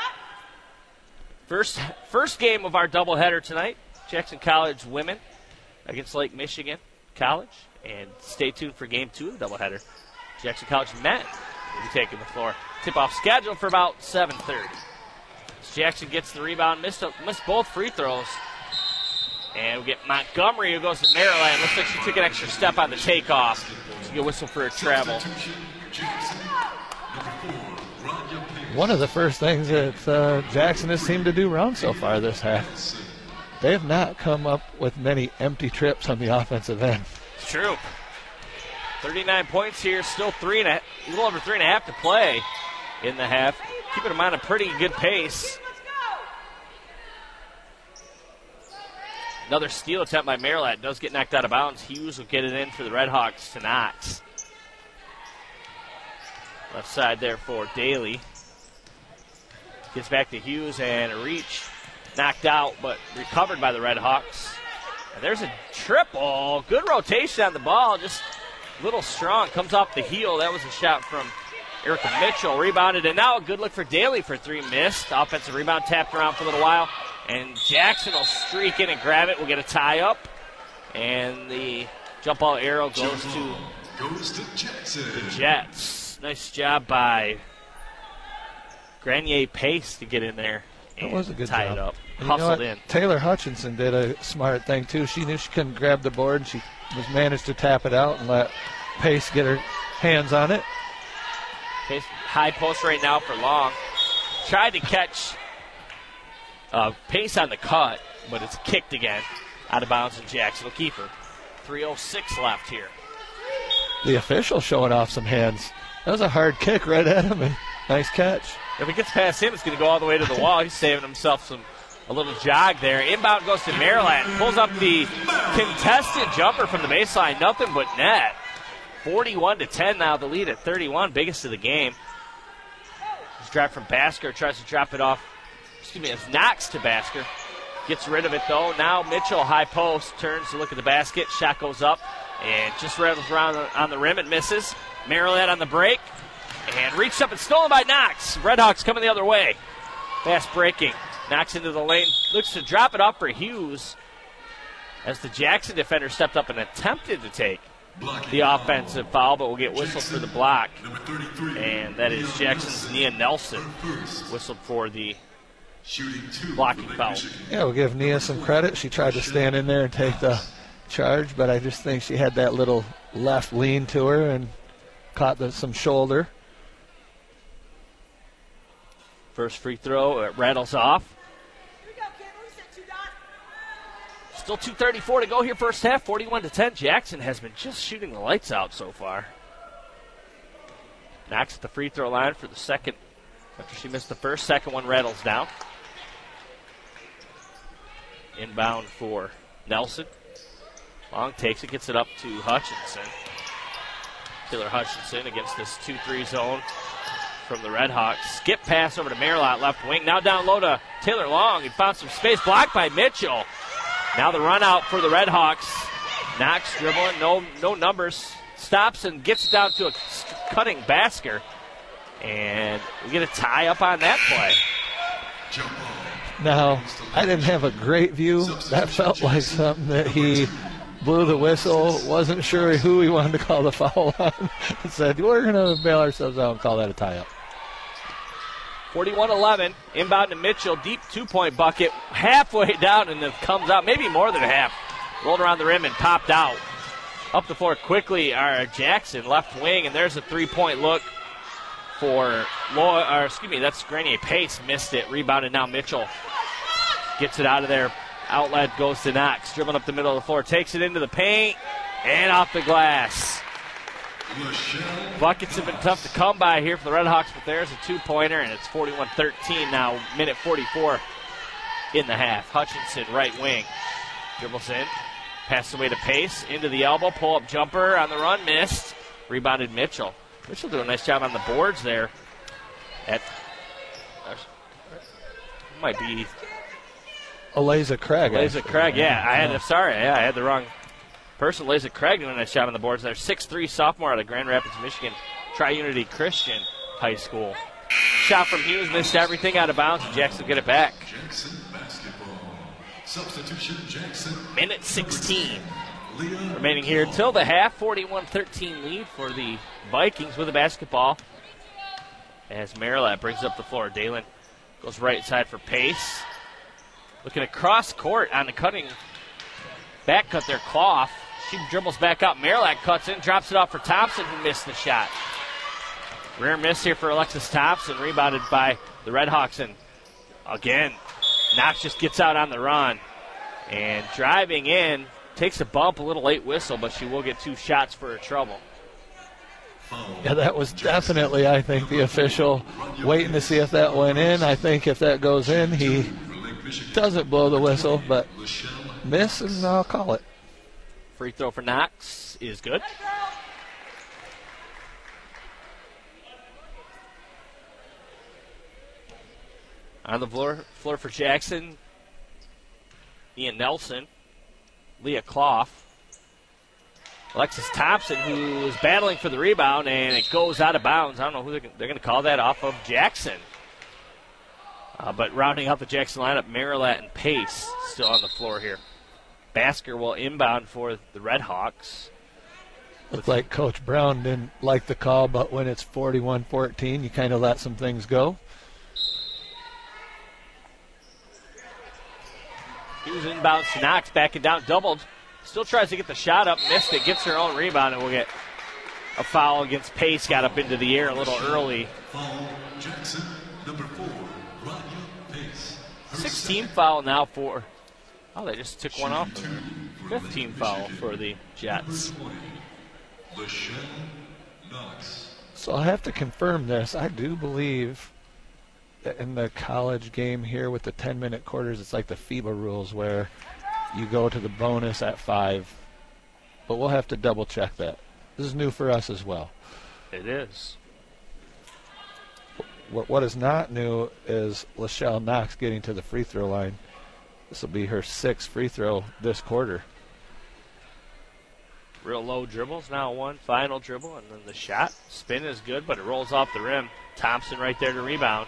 First game of our doubleheader tonight. Jackson College women against Lake Michigan College. And stay tuned for game 2 of the doubleheader. Jackson College men will be taking the floor. Tip-off scheduled for about 7:30. Jackson gets the rebound, missed both free throws. And we get Montgomery who goes to Maryland. Looks like she took an extra step on the takeoff. She get a whistle for a travel. One of the first things that Jackson has seemed to do wrong so far this half. They have not come up with many empty trips on the offensive end. It's true. 39 points here, still a little over 3.5 to play in the half. Keeping them on a pretty good pace. Another steal attempt by Marilat. Does get knocked out of bounds. Hughes will get it in for the Red Hawks to Knox. Left side there for Daly. Gets back to Hughes and a reach. Knocked out, but recovered by the Red Hawks. And there's a triple. Good rotation on the ball. Just little strong. Comes off the heel. That was a shot from Erica Mitchell. Rebounded, and now a good look for Daly for three. Missed. Offensive rebound tapped around for a little while. And Jackson will streak in and grab it. We'll get a tie up. And the jump ball arrow goes to Jackson. the Jets. Nice job by Grenier Pace to get in there and That was a good tie job. it up. And you know Hustled what? in. Taylor Hutchinson did a smart thing, too. She knew she couldn't grab the board, and she managed to tap it out and let Pace get her hands on it. Pace, high post right now for Long. Tried to catch Pace on the cut, but it's kicked again. Out of bounds, and Jackson will keep her. 3:06 left here. The official showing off some hands. That was a hard kick right at him, and nice catch. If it gets past him, it's going to go all the way to the wall. He's saving himself a little jog there. Inbound goes to Maryland. Pulls up the contested jumper from the baseline. Nothing but net. 41-10 now. The lead at 31. Biggest of the game. He's drive from Basker. Tries to drop it off. It's Knox to Basker. Gets rid of it, though. Now Mitchell, high post, turns to look at the basket. Shot goes up and just rattles around on the rim. It misses. Maryland on the break. And reached up and stolen by Knox. Redhawks coming the other way. Fast breaking. Knox into the lane. Looks to drop it off for Hughes as the Jackson defender stepped up and attempted to take the offensive foul, but will get whistled for the block. And that is Jackson's Nia Nelson whistled for the blocking foul. Yeah, we'll give Nia some credit. She tried to stand in there and take the charge, but I just think she had that little left lean to her and caught some shoulder. First free throw, it rattles off. Still 2:34 to go here first half, 41-10. Jackson has been just shooting the lights out so far. Knox at the free throw line for the second after she missed the first. Second one rattles down. Inbound for Nelson. Long takes it, gets it up to Hutchinson. Taylor Hutchinson against this 2-3 zone from the Redhawks. Skip pass over to Maryland, left wing. Now down low to Taylor Long. He found some space, blocked by Mitchell. Now the run out for the Redhawks. Knox dribbling, no numbers. Stops and gets it down to a cutting Basker. And we get a tie up on that play. Now, I didn't have a great view. That felt like something that he blew the whistle, wasn't sure who he wanted to call the foul on, and said, we're going to bail ourselves out and call that a tie-up. 41-11, inbound to Mitchell, deep two-point bucket, halfway down, and it comes out, maybe more than a half. Rolled around the rim and popped out. Up the floor quickly, Jackson, left wing, and there's a three-point look for that's Grenier Pace, missed it, rebounded now Mitchell. Gets it out of there. Outlet goes to Knox, dribbling up the middle of the floor, takes it into the paint, and off the glass. Buckets have been tough to come by here for the Redhawks, but there's a two-pointer, and it's 41-13 now, minute 44 in the half. Hutchinson, right wing, dribbles in, passes away to Pace, into the elbow, pull-up jumper on the run, missed. Rebounded Mitchell. Mitchell doing a nice job on the boards there. Might be Eliza Craig. Eliza Craig, yeah. I had the wrong person. Eliza Craig doing a nice job on the boards there. 6'3" sophomore out of Grand Rapids, Michigan, Tri-Unity Christian High School. Shot from Hughes, missed everything out of bounds, and Jackson get it back. Jackson basketball. Substitution Jackson. Minute 16 remaining here until the half. 41-13 lead for the Vikings with the basketball. As Maryland brings up the floor. Dalen goes right side for Pace. Looking across court on the cutting back cut there, Clough. She dribbles back out. Maryland cuts in, drops it off for Thompson, who missed the shot. Rare miss here for Alexis Thompson, rebounded by the Redhawks. And again, Knox just gets out on the run. And driving in, takes a bump, a little late whistle, but she will get two shots for her trouble. Yeah, that was definitely, I think, the official waiting to see if that went in. I think if that goes in, he doesn't blow the whistle, but miss, and I'll call it. Free throw for Knox is good. On the floor for Jackson, Ian Nelson, Leah Clough. Alexis Thompson, who is battling for the rebound, and it goes out of bounds. I don't know who they're going to call that off of Jackson. But rounding out the Jackson lineup, Marilat and Pace still on the floor here. Basker will inbound for the Red Hawks. Looks like Coach Brown didn't like the call, but when it's 41-14, you kind of let some things go. He was inbound to Knox, backing down, doubled. Still tries to get the shot up, missed it, gets her own rebound, and we'll get a foul against Pace. Got up into the air a little early. Foul Jackson, number 4, Rania Pace. 16 foul now for. Oh, they just took one off. 15 foul for the Jets. Number 20, Lachelle Knox. So I'll have to confirm this. I do believe that in the college game here with the 10-minute quarters, it's like the FIBA rules where you go to the bonus at 5. But we'll have to double-check that. This is new for us as well. It is. What is not new is Lachelle Knox getting to the free throw line. This will be her 6th free throw this quarter. Real low dribbles, now one final dribble, and then the shot. Spin is good, but it rolls off the rim. Thompson right there to rebound.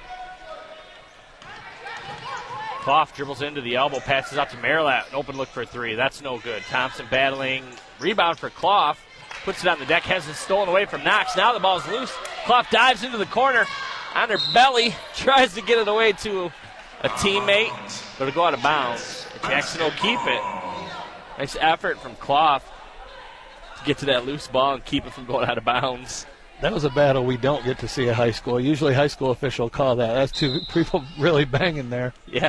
Clough dribbles into the elbow, passes out to Marilat. An open look for 3. That's no good. Thompson battling. Rebound for Clough. Puts it on the deck, has it stolen away from Knox. Now the ball's loose. Clough dives into the corner on her belly. Tries to get it away to a teammate, but it'll go out of bounds. Jackson will keep it. Nice effort from Clough to get to that loose ball and keep it from going out of bounds. That was a battle we don't get to see at high school. Usually high school official call that. That's 2 people really banging there. Yeah.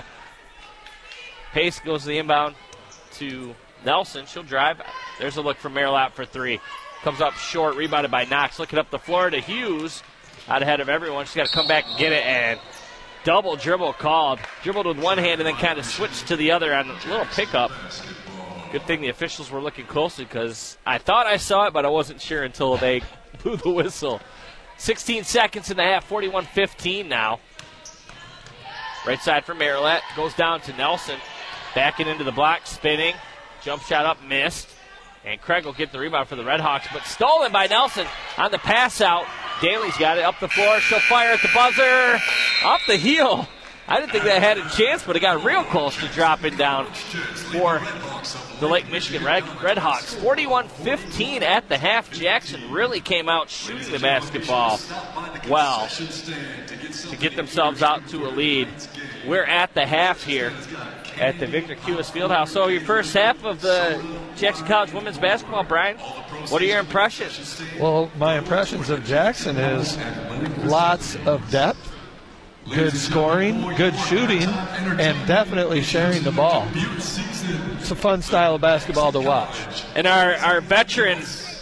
Pace goes to the inbound to Nelson. She'll drive. There's a look from Marilat for 3. Comes up short, rebounded by Knox. Looking up the floor to Hughes. Out ahead of everyone. She's got to come back and get it, and double dribble called. Dribbled with one hand and then kind of switched to the other on a little pickup. Good thing the officials were looking closely because I thought I saw it, but I wasn't sure until they blew the whistle. 16 seconds in the half, 41-15 now. Right side for Marilat. Goes down to Nelson. Backing into the block, spinning. Jump shot up, missed. And Craig will get the rebound for the Red Hawks, but stolen by Nelson on the pass out. Daly's got it up the floor. She'll fire at the buzzer. Off the heel. I didn't think that had a chance, but it got real close to dropping down for the Lake Michigan Red Hawks. 41-15 at the half. Jackson really came out shooting the basketball well to get themselves out to a lead. We're at the half here at the Victor Kiewis Fieldhouse. So your first half of the Jackson College women's basketball, Brian, what are your impressions? Well, my impressions of Jackson is lots of depth, good scoring, good shooting, and definitely sharing the ball. It's a fun style of basketball to watch. And our veteran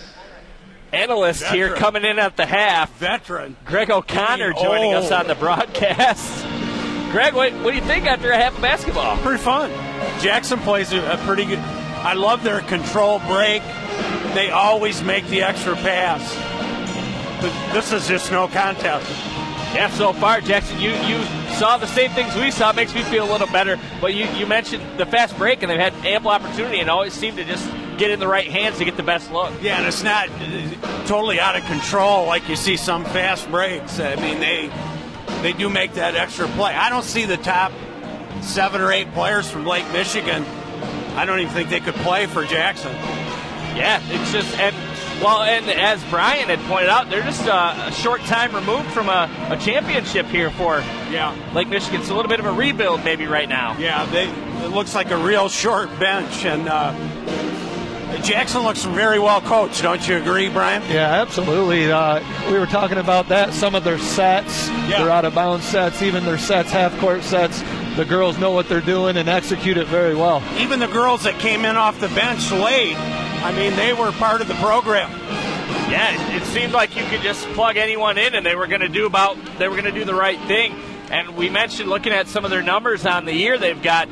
analyst here coming in at the half, Greg O'Connor joining us on the broadcast. Greg, what do you think after a half of basketball? Pretty fun. Jackson plays a pretty good. I love their control break. They always make the extra pass. But this is just no contest. Yeah, so far, Jackson, you saw the same things we saw. Makes me feel a little better. But you mentioned the fast break, and they've had ample opportunity and always seem to just get in the right hands to get the best look. Yeah, and it's not totally out of control like you see some fast breaks. I mean, they do make that extra play. I don't see the top 7 or 8 players from Lake Michigan. I don't even think they could play for Jackson. Yeah, it's just and as Brian had pointed out, they're just a short time removed from a championship here for Lake Michigan. It's a little bit of a rebuild maybe right now. Yeah, it looks like a real short bench, and Jackson looks very well coached. Don't you agree, Brian? Yeah, absolutely. We were talking about that. Some of their sets, their out-of-bounds sets, even their sets, half-court sets, the girls know what they're doing and execute it very well. Even the girls that came in off the bench late, I mean, they were part of the program. Yeah, it seemed like you could just plug anyone in and they were going to do the right thing. And we mentioned looking at some of their numbers on the year, they've got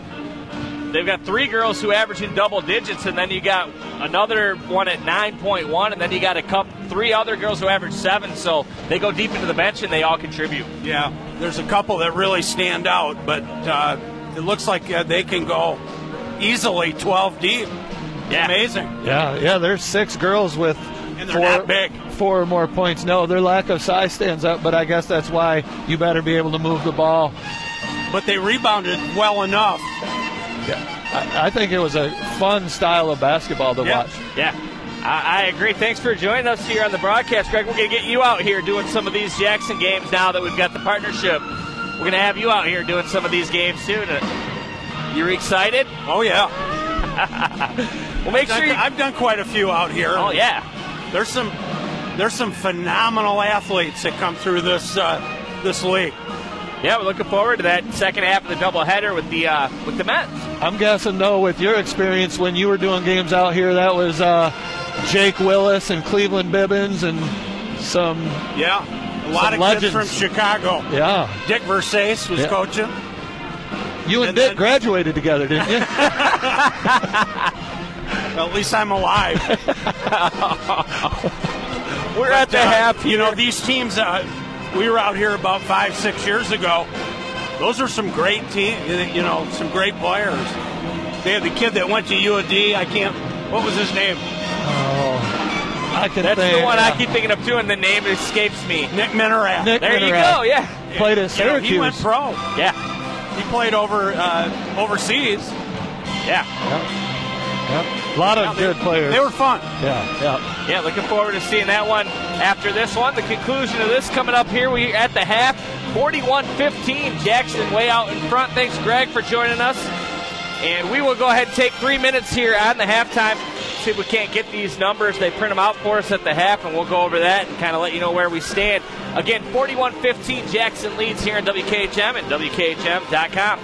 3 girls who average in double digits, and then you got another one at 9.1, and then you got 3 other girls who average 7. So they go deep into the bench and they all contribute. Yeah, there's a couple that really stand out, but it looks like they can go easily 12 deep. Yeah. Amazing. Yeah, there's 6 girls with And they're not big. 4 or more points. No, their lack of size stands up, but I guess that's why you better be able to move the ball. But they rebounded well enough. Yeah. I think it was a fun style of basketball to watch. Yeah, I agree. Thanks for joining us here on the broadcast, Greg. We're going to get you out here doing some of these Jackson games now that we've got the partnership. We're going to have you out here doing some of these games too. You're excited? Oh, yeah. Well, make sure I've done quite a few out here. Oh, yeah. There's some phenomenal athletes that come through this league. Yeah, we're looking forward to that second half of the doubleheader with the Mets. I'm guessing, though, with your experience when you were doing games out here, that was Jake Willis and Cleveland Bibbins and some a lot of legends kids from Chicago. Yeah. Dick Versace was coaching. You and Dick graduated together, didn't you? Well, at least I'm alive. We're at the half. You know, these teams, we were out here about 5-6 years ago. Those are some great teams, some great players. They had the kid that went to UAD. What was his name? Oh, I can That's think, the one I keep thinking of too, and the name escapes me. Nick Minarat. There you go, yeah. Played at Syracuse. He went pro. Yeah. He played overseas. Yeah. Yep. A lot of good players. They were fun. Yeah, looking forward to seeing that one after this one. The conclusion of this coming up here. We're at the half, 41-15. Jackson way out in front. Thanks, Greg, for joining us. And we will go ahead and take 3 minutes here on the halftime. See if we can't get these numbers. They print them out for us at the half, and we'll go over that and kind of let you know where we stand. Again, 41-15. Jackson leads here on WKHM and WKHM.com.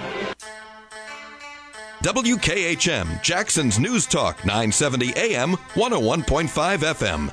WKHM, Jackson's News Talk, 970 AM, 101.5 FM.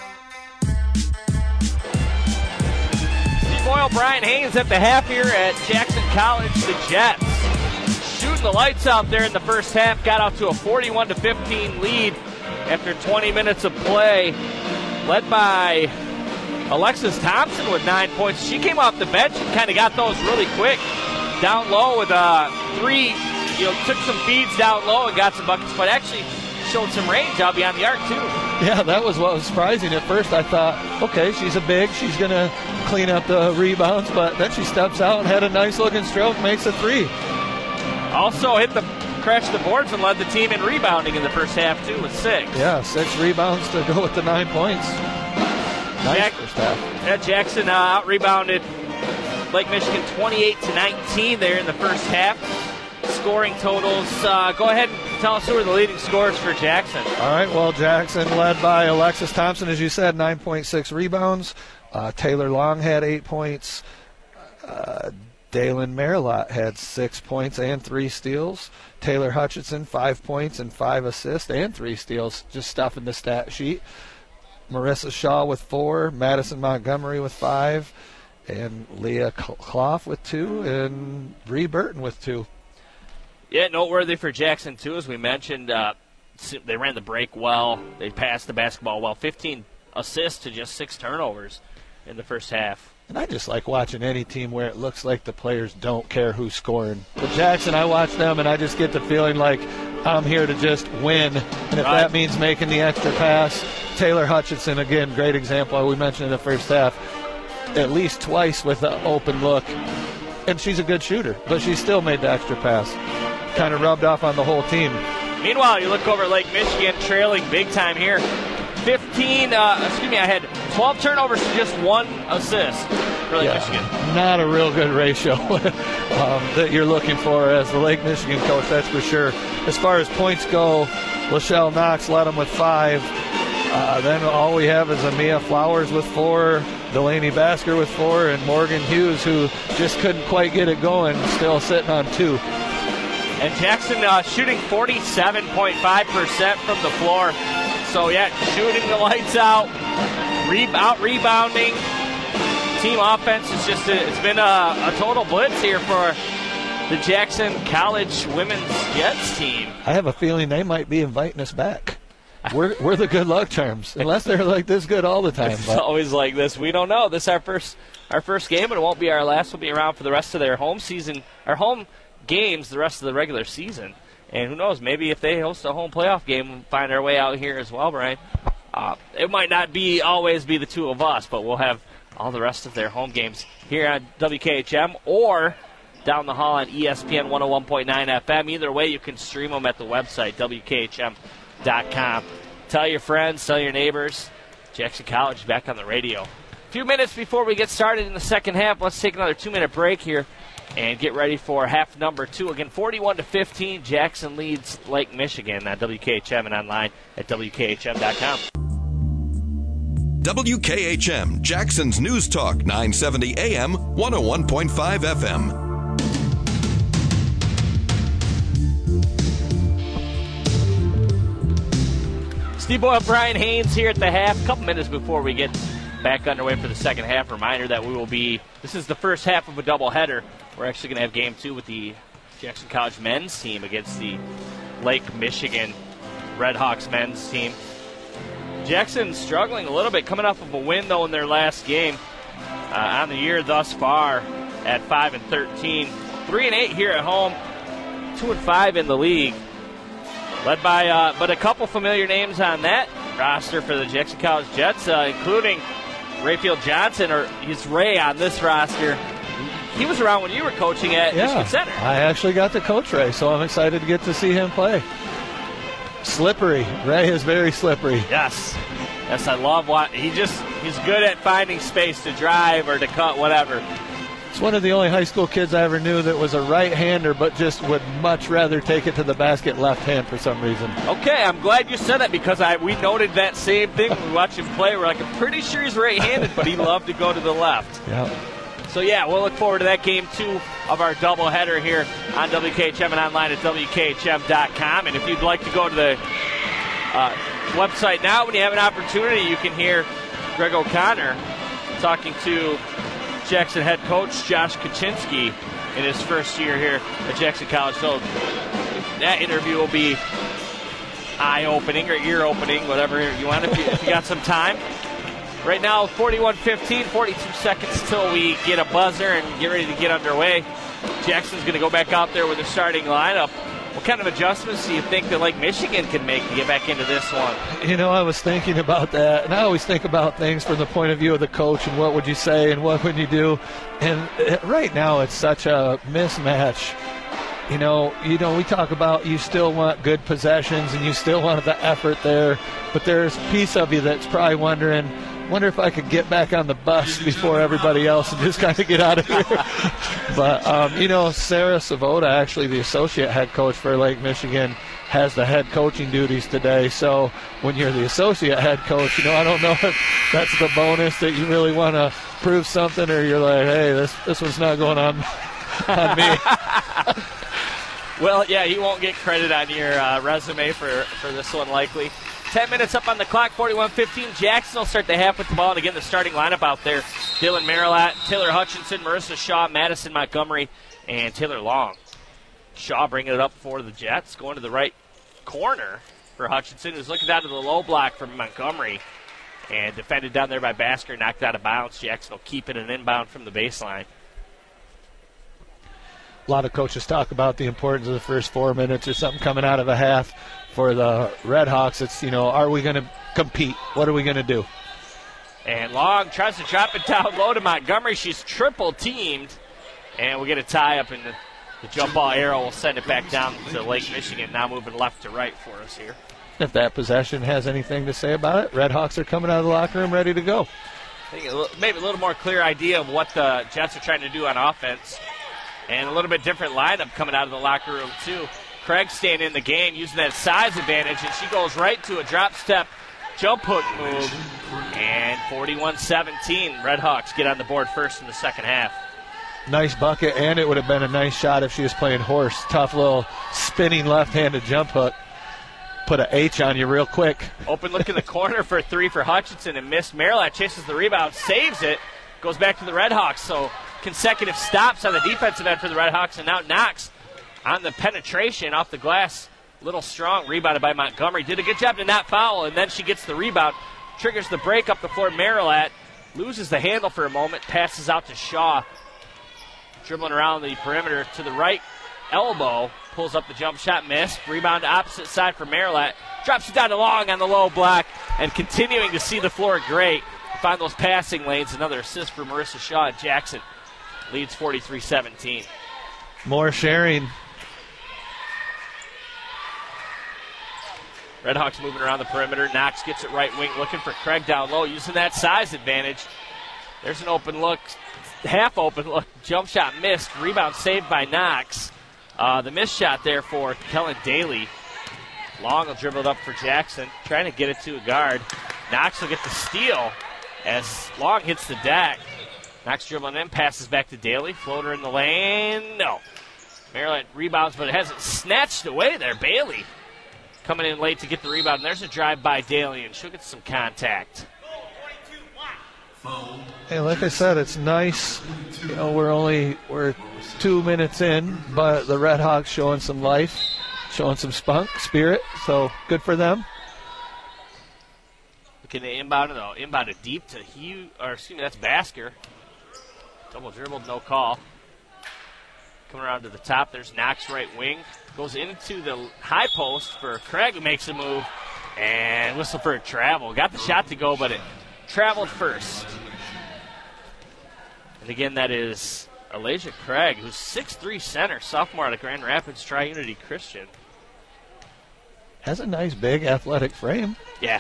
Steve Boyle, Brian Haynes at the half here at Jackson College. The Jets shooting the lights out there in the first half. Got out to a 41-15 lead after 20 minutes of play. Led by Alexis Thompson with 9 points. She came off the bench and kind of got those really quick. Down low with 3. Took some feeds down low and got some buckets, but actually showed some range out beyond the arc, too. Yeah, that was what was surprising. At first I thought, okay, she's a big, she's going to clean up the rebounds, but then she steps out and had a nice-looking stroke, makes a 3. Also crashed the boards and led the team in rebounding in the first half, too, with 6. Yeah, 6 rebounds to go with the 9 points. Nice first half. Yeah, Jackson out-rebounded Lake Michigan 28-19 there in the first half. Scoring totals. Go ahead and tell us who are the leading scorers for Jackson. All right, well, Jackson led by Alexis Thompson, as you said, 9.6 rebounds. Taylor Long had 8 points. Dalen Merlot had 6 points and 3 steals. Taylor Hutchinson, 5 points and 5 assists and 3 steals, just stuffing the stat sheet. Marissa Shaw with 4, Madison Montgomery with 5, and Leah Clough with 2, and Bree Burton with 2. Yeah, noteworthy for Jackson, too, as we mentioned. They ran the break well. They passed the basketball well. 15 assists to just 6 turnovers in the first half. And I just like watching any team where it looks like the players don't care who's scoring. But Jackson, I watch them, and I just get the feeling like I'm here to just win. And if that means making the extra pass, Taylor Hutchinson, again, great example. We mentioned in the first half, at least twice with an open look. And she's a good shooter, but she still made the extra pass. Kind of rubbed off on the whole team. Meanwhile, you look over at Lake Michigan, trailing big time here. 12 turnovers to just 1 assist for Lake Michigan. Not a real good ratio that you're looking for as the Lake Michigan coach, that's for sure. As far as points go, Lachelle Knox led them with 5. Then all we have is Amia Flowers with 4, Delaney Basker with 4, and Morgan Hughes, who just couldn't quite get it going, still sitting on 2. And Jackson shooting 47.5% from the floor. So, shooting the lights out, rebounding. Team offense is just it's been a total blitz here for the Jackson College women's Jets team. I have a feeling they might be inviting us back. We're the good luck charms, unless they're like this good all the time. It's always like this. We don't know. This is our first game, and it won't be our last. We'll be around for the rest of their home season, our home games, the rest of the regular season. And who knows, maybe if they host a home playoff game, we'll find our way out here as well, Brian. It might not always be the two of us, but we'll have all the rest of their home games here on WKHM or down the hall on ESPN 101.9 FM. Either way, you can stream them at the website, WKHM.com. Tell your friends, tell your neighbors. Jackson College back on the radio. A few minutes before we get started in the second half, let's take another 2-minute break here and get ready for half number 2. Again, 41-15, Jackson leads Lake Michigan on WKHM and online at WKHM.com. WKHM, Jackson's News Talk, 970 AM, 101.5 FM. Steve Boyle, Brian Haynes here at the half. A couple minutes before we get back underway for the second half. Reminder that this is the first half of a doubleheader. We're actually going to have game 2 with the Jackson College men's team against the Lake Michigan Redhawks men's team. Jackson's struggling a little bit, coming off of a win, though, in their last game on the year thus far at 5-13. 3-8 here at home, 2-5 in the league. Led by, but a couple familiar names on that roster for the Jackson College Jets, including Rayfield Johnson, or he's Ray on this roster. He was around when you were coaching at Michigan Center. I actually got to coach Ray, so I'm excited to get to see him play. Slippery. Ray is very slippery. Yes, I love what he's good at finding space to drive or to cut, whatever. It's one of the only high school kids I ever knew that was a right-hander, but just would much rather take it to the basket left hand for some reason. Okay, I'm glad you said that because we noted that same thing when we watched him play. We're like, I'm pretty sure he's right-handed, but he loved to go to the left. Yeah. So, we'll look forward to that game 2 of our doubleheader here on WKHM and online at WKHM.com. And if you'd like to go to the website now, when you have an opportunity, you can hear Greg O'Connor talking to Jackson head coach Josh Kaczynski in his first year here at Jackson College. So that interview will be eye-opening or ear-opening, whatever you want if you got some time. Right now, 41-15, 42 seconds till we get a buzzer and get ready to get underway. Jackson's going to go back out there with their starting lineup. What kind of adjustments do you think that Lake Michigan can make to get back into this one? I was thinking about that, and I always think about things from the point of view of the coach and what would you say and what would you do. And right now it's such a mismatch. We talk about you still want good possessions and you still want the effort there, but there's a piece of you that's probably wonder if I could get back on the bus before everybody else and just kind of get out of here. But, Sarah Savoda, actually the associate head coach for Lake Michigan, has the head coaching duties today. So when you're the associate head coach, I don't know if that's the bonus that you really want to prove something, or you're like, hey, this one's not going on me. Well, he won't get credit on your resume for this one likely. 10 minutes up on the clock, 41-15. Jackson will start the half with the ball. And again, the starting lineup out there: Dylan Marilat, Taylor Hutchinson, Marissa Shaw, Madison Montgomery, and Taylor Long. Shaw bringing it up for the Jets, going to the right corner for Hutchinson, who's looking down to the low block from Montgomery. And defended down there by Basker, knocked out of bounds. Jackson will keep it an inbound from the baseline. A lot of coaches talk about the importance of the first 4 minutes or something coming out of a half. For the Redhawks, it's, are we going to compete? What are we going to do? And Long tries to drop it down low to Montgomery. She's triple teamed. And we get a tie up, and the jump ball arrow will send it back down to Lake Michigan, now moving left to right for us here. If that possession has anything to say about it, Redhawks are coming out of the locker room ready to go. I think maybe a little more clear idea of what the Jets are trying to do on offense. And a little bit different lineup coming out of the locker room, too. Craig staying in the game, using that size advantage, and she goes right to a drop step jump hook move. And 41-17, Redhawks get on the board first in the second half. Nice bucket, and it would have been a nice shot if she was playing horse. Tough little spinning left-handed jump hook. Put an H on you real quick. Open look in the corner for 3 for Hutchinson, and missed. Marilat chases the rebound, saves it, goes back to the Redhawks. So consecutive stops on the defensive end for the Redhawks, and now Knox on the penetration off the glass. Little strong, rebounded by Montgomery. Did a good job to not foul, and then she gets the rebound. Triggers the break up the floor. Marilat loses the handle for a moment, passes out to Shaw. Dribbling around the perimeter to the right elbow, pulls up the jump shot, missed. Rebound to opposite side for Maryland. Drops it down to Long on the low block, and continuing to see the floor great. Find those passing lanes. Another assist for Marissa Shaw. Jackson leads 43-17. More sharing. Redhawks moving around the perimeter. Knox gets it right wing, looking for Craig down low, using that size advantage. There's an open look, half open look. Jump shot missed. Rebound saved by Knox. The missed shot there for Kellen Daly. Long will dribble it up for Jackson, trying to get it to a guard. Knox will get the steal as Long hits the deck. Knox dribbling in, passes back to Daly. Floater in the lane. No. Maryland rebounds, but it hasn't snatched away there. Bailey coming in late to get the rebound. And there's a drive by Daly, and she'll get some contact. Hey, like I said, it's nice. You know, we're 2 minutes in, but the Redhawks showing some life, showing some spunk, spirit. So good for them. Looking to inbound it deep to Hugh, or excuse me, that's Basker. Double dribbled, no call. Coming around to the top, there's Knox right wing. Goes into the high post for Craig, who makes a move, and whistle for a travel. Got the shot to go, but it traveled first. And again, that is Alasia Craig, who's 6'3" center, sophomore out of Grand Rapids Tri-Unity Christian. Has a nice, big, athletic frame. Yeah.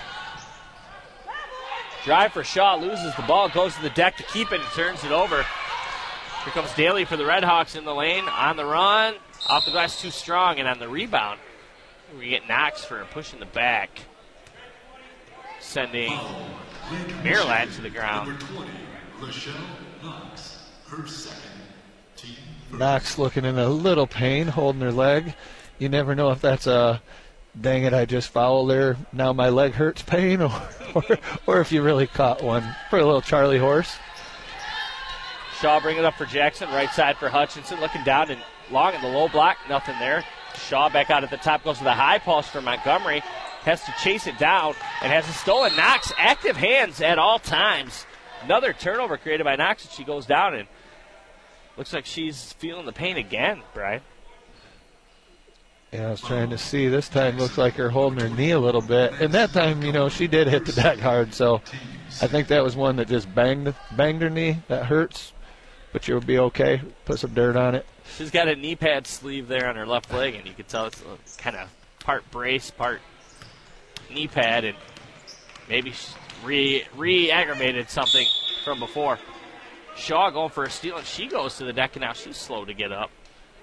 Drive for Shaw, loses the ball, goes to the deck to keep it, and turns it over. Here comes Daly for the Redhawks in the lane, on the run. Off the glass, too strong, and on the rebound, we get Knox for pushing the back, sending Maryland to the ground. Number 20, Rochelle Knox, her second team. Knox looking in a little pain, holding her leg. You never know if that's a, dang it, I just fouled her, now my leg hurts pain, or if you really caught one for a little Charlie horse. Shaw bringing it up for Jackson, right side for Hutchinson, looking down and Long in the low block, nothing there. Shaw back out at the top, goes to the high post for Montgomery, has to chase it down, and has it stolen. Knox, active hands at all times. Another turnover created by Knox, and she goes down, and looks like she's feeling the pain again, Brian. Yeah, I was trying to see. This time looks like her holding her knee a little bit. And that time, you know, she did hit the deck hard, so I think that was one that just banged her knee. That hurts, but you'll be okay. Put some dirt on it. She's got a knee pad sleeve there on her left leg, and you can tell it's kind of part brace, part knee pad, and maybe re-aggravated something from before. Shaw going for a steal, and she goes to the deck, and now she's slow to get up.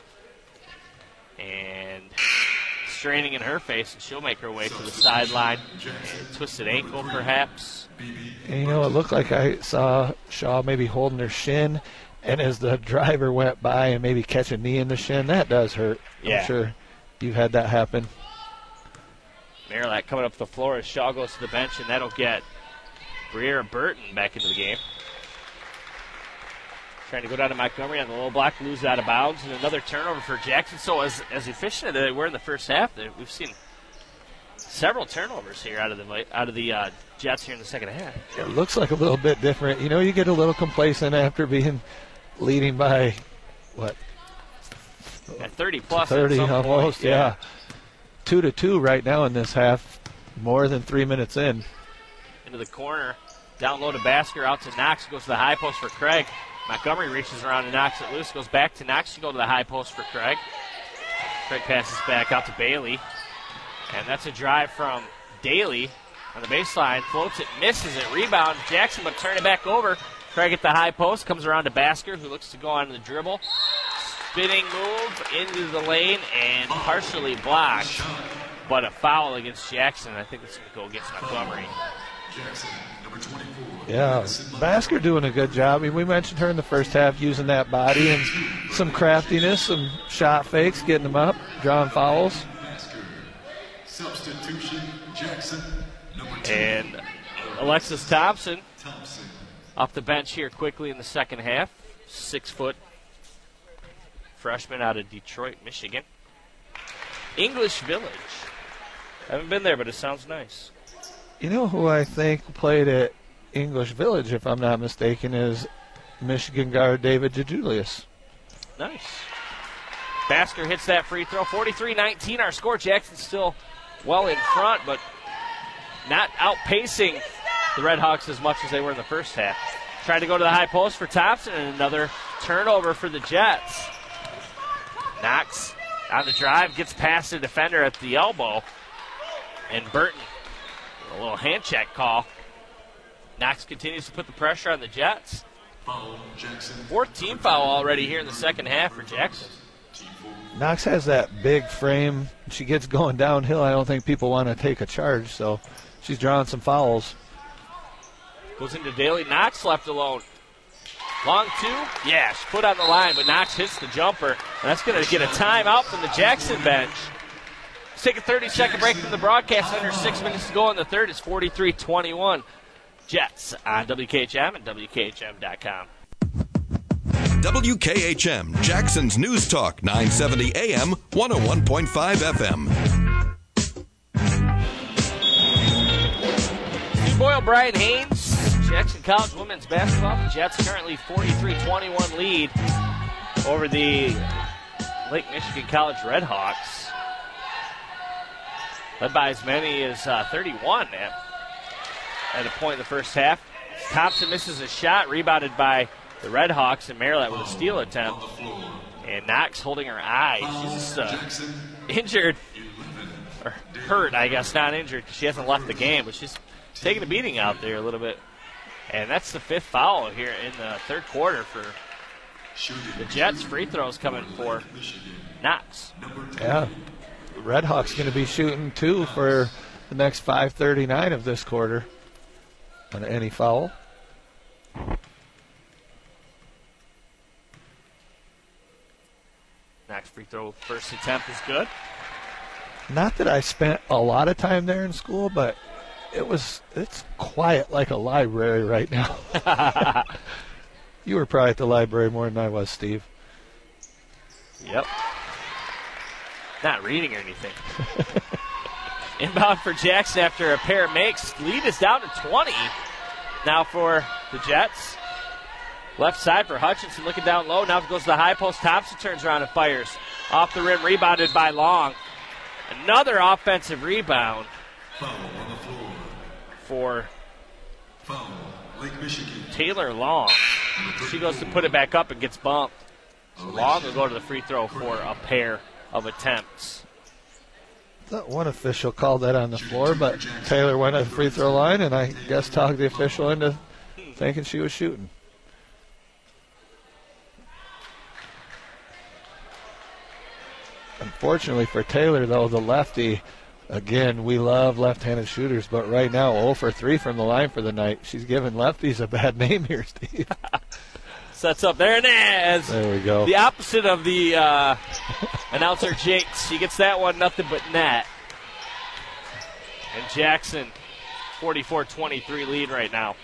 And straining in her face, and she'll make her way to the sideline. Twisted ankle, perhaps. And, you know, it looked like I saw Shaw maybe holding her shin, and as the driver went by and maybe catch a knee in the shin, that does hurt. Yeah. I'm sure you've had that happen. Maryland coming up the floor as Shaw goes to the bench, and that'll get Briera Burton back into the game. Trying to go down to Montgomery on the low block, lose out of bounds, and another turnover for Jackson. So as efficient as they were in the first half, we've seen several turnovers here out of the Jets here in the second half. It looks like a little bit different. You know, you get a little complacent after leading by, what? 30 plus. 30 at some almost, point. yeah. 2-2 right now in this half, more than 3 minutes in. Into the corner, down low to Basker, out to Knox, goes to the high post for Craig. Montgomery reaches around and knocks it loose, goes back to Knox to go to the high post for Craig. Craig passes back out to Bailey. And that's a drive from Daly on the baseline. Floats it, misses it, rebound. Jackson would turn it back over. Craig at the high post, comes around to Basker, who looks to go on the dribble. Spinning move into the lane and partially blocked. But a foul against Jackson. I think it's going to go against Montgomery. Jackson, number 24. Yeah, Basker doing a good job. I mean, we mentioned her in the first half using that body and some craftiness, some shot fakes, getting them up, drawing fouls. Substitution, Jackson, number 2. And Alexis Thompson off the bench here quickly in the second half. 6-foot freshman out of Detroit, Michigan. English Village. Haven't been there, but it sounds nice. You know who I think played at English Village, if I'm not mistaken, is Michigan guard David DeJulius. Nice. Basker hits that free throw. 43-19 our score. Jackson still well in front, but not outpacing the Redhawks as much as they were in the first half. Trying to go to the high post for Thompson, and another turnover for the Jets. Knox on the drive, gets past the defender at the elbow, and Burton, a little hand check call. Knox continues to put the pressure on the Jets. Foul, Jackson. 4th team foul already here in the second half for Jackson. Knox has that big frame. She gets going downhill. I don't think people want to take a charge, so she's drawing some fouls. Goes into Daly. Knox left alone. Long two. Yeah, she put on the line, but Knox hits the jumper. And that's going to get a timeout from the Jackson bench. Let's take a 30-second break from the broadcast. Under 6 minutes to go in the third. It's 43-21. Jets on WKHM and WKHM.com. WKHM, Jackson's News Talk, 970 AM, 101.5 FM. Steve Boyle, Brian Haynes, Jackson College women's basketball. The Jets currently 43-21 lead over the Lake Michigan College Redhawks. Led by as many as 31 at a point in the first half. Thompson misses a shot, rebounded by the Redhawks, and Maryland with a steal attempt. And Knox holding her eye. She's injured, or hurt, I guess, not injured, because she hasn't left the game, but she's taking a beating out there a little bit. And that's the 5th foul here in the third quarter for the Jets. Free throws coming for Knox. Yeah, Redhawks going to be shooting 2 for the next 5:39 of this quarter on any foul. Knox free throw first attempt is good. Not that I spent a lot of time there in school, but it's quiet like a library right now. You were probably at the library more than I was, Steve. Yep. Not reading or anything. Inbound for Jackson after a pair makes. Lead is down to 20 now for the Jets. Left side for Hutchinson, looking down low. Now it goes to the high post. Thompson turns around and fires. Off the rim, rebounded by Long. Another offensive rebound Foul on the floor. for Foul, Lake Michigan. Taylor Long. She goes to put it back up and gets bumped. So Long will go to the free throw for a pair of attempts. Thought one official called that on the floor, but Taylor went to the free throw line, and I guess talked the official into thinking she was shooting. Unfortunately for Taylor, though, the lefty, again, we love left-handed shooters, but right now 0 for 3 from the line for the night. She's giving lefties a bad name here, Steve. Sets up there, and as there we go. The opposite of the announcer Jakes. She gets that one, nothing but net. And Jackson, 44-23 lead right now.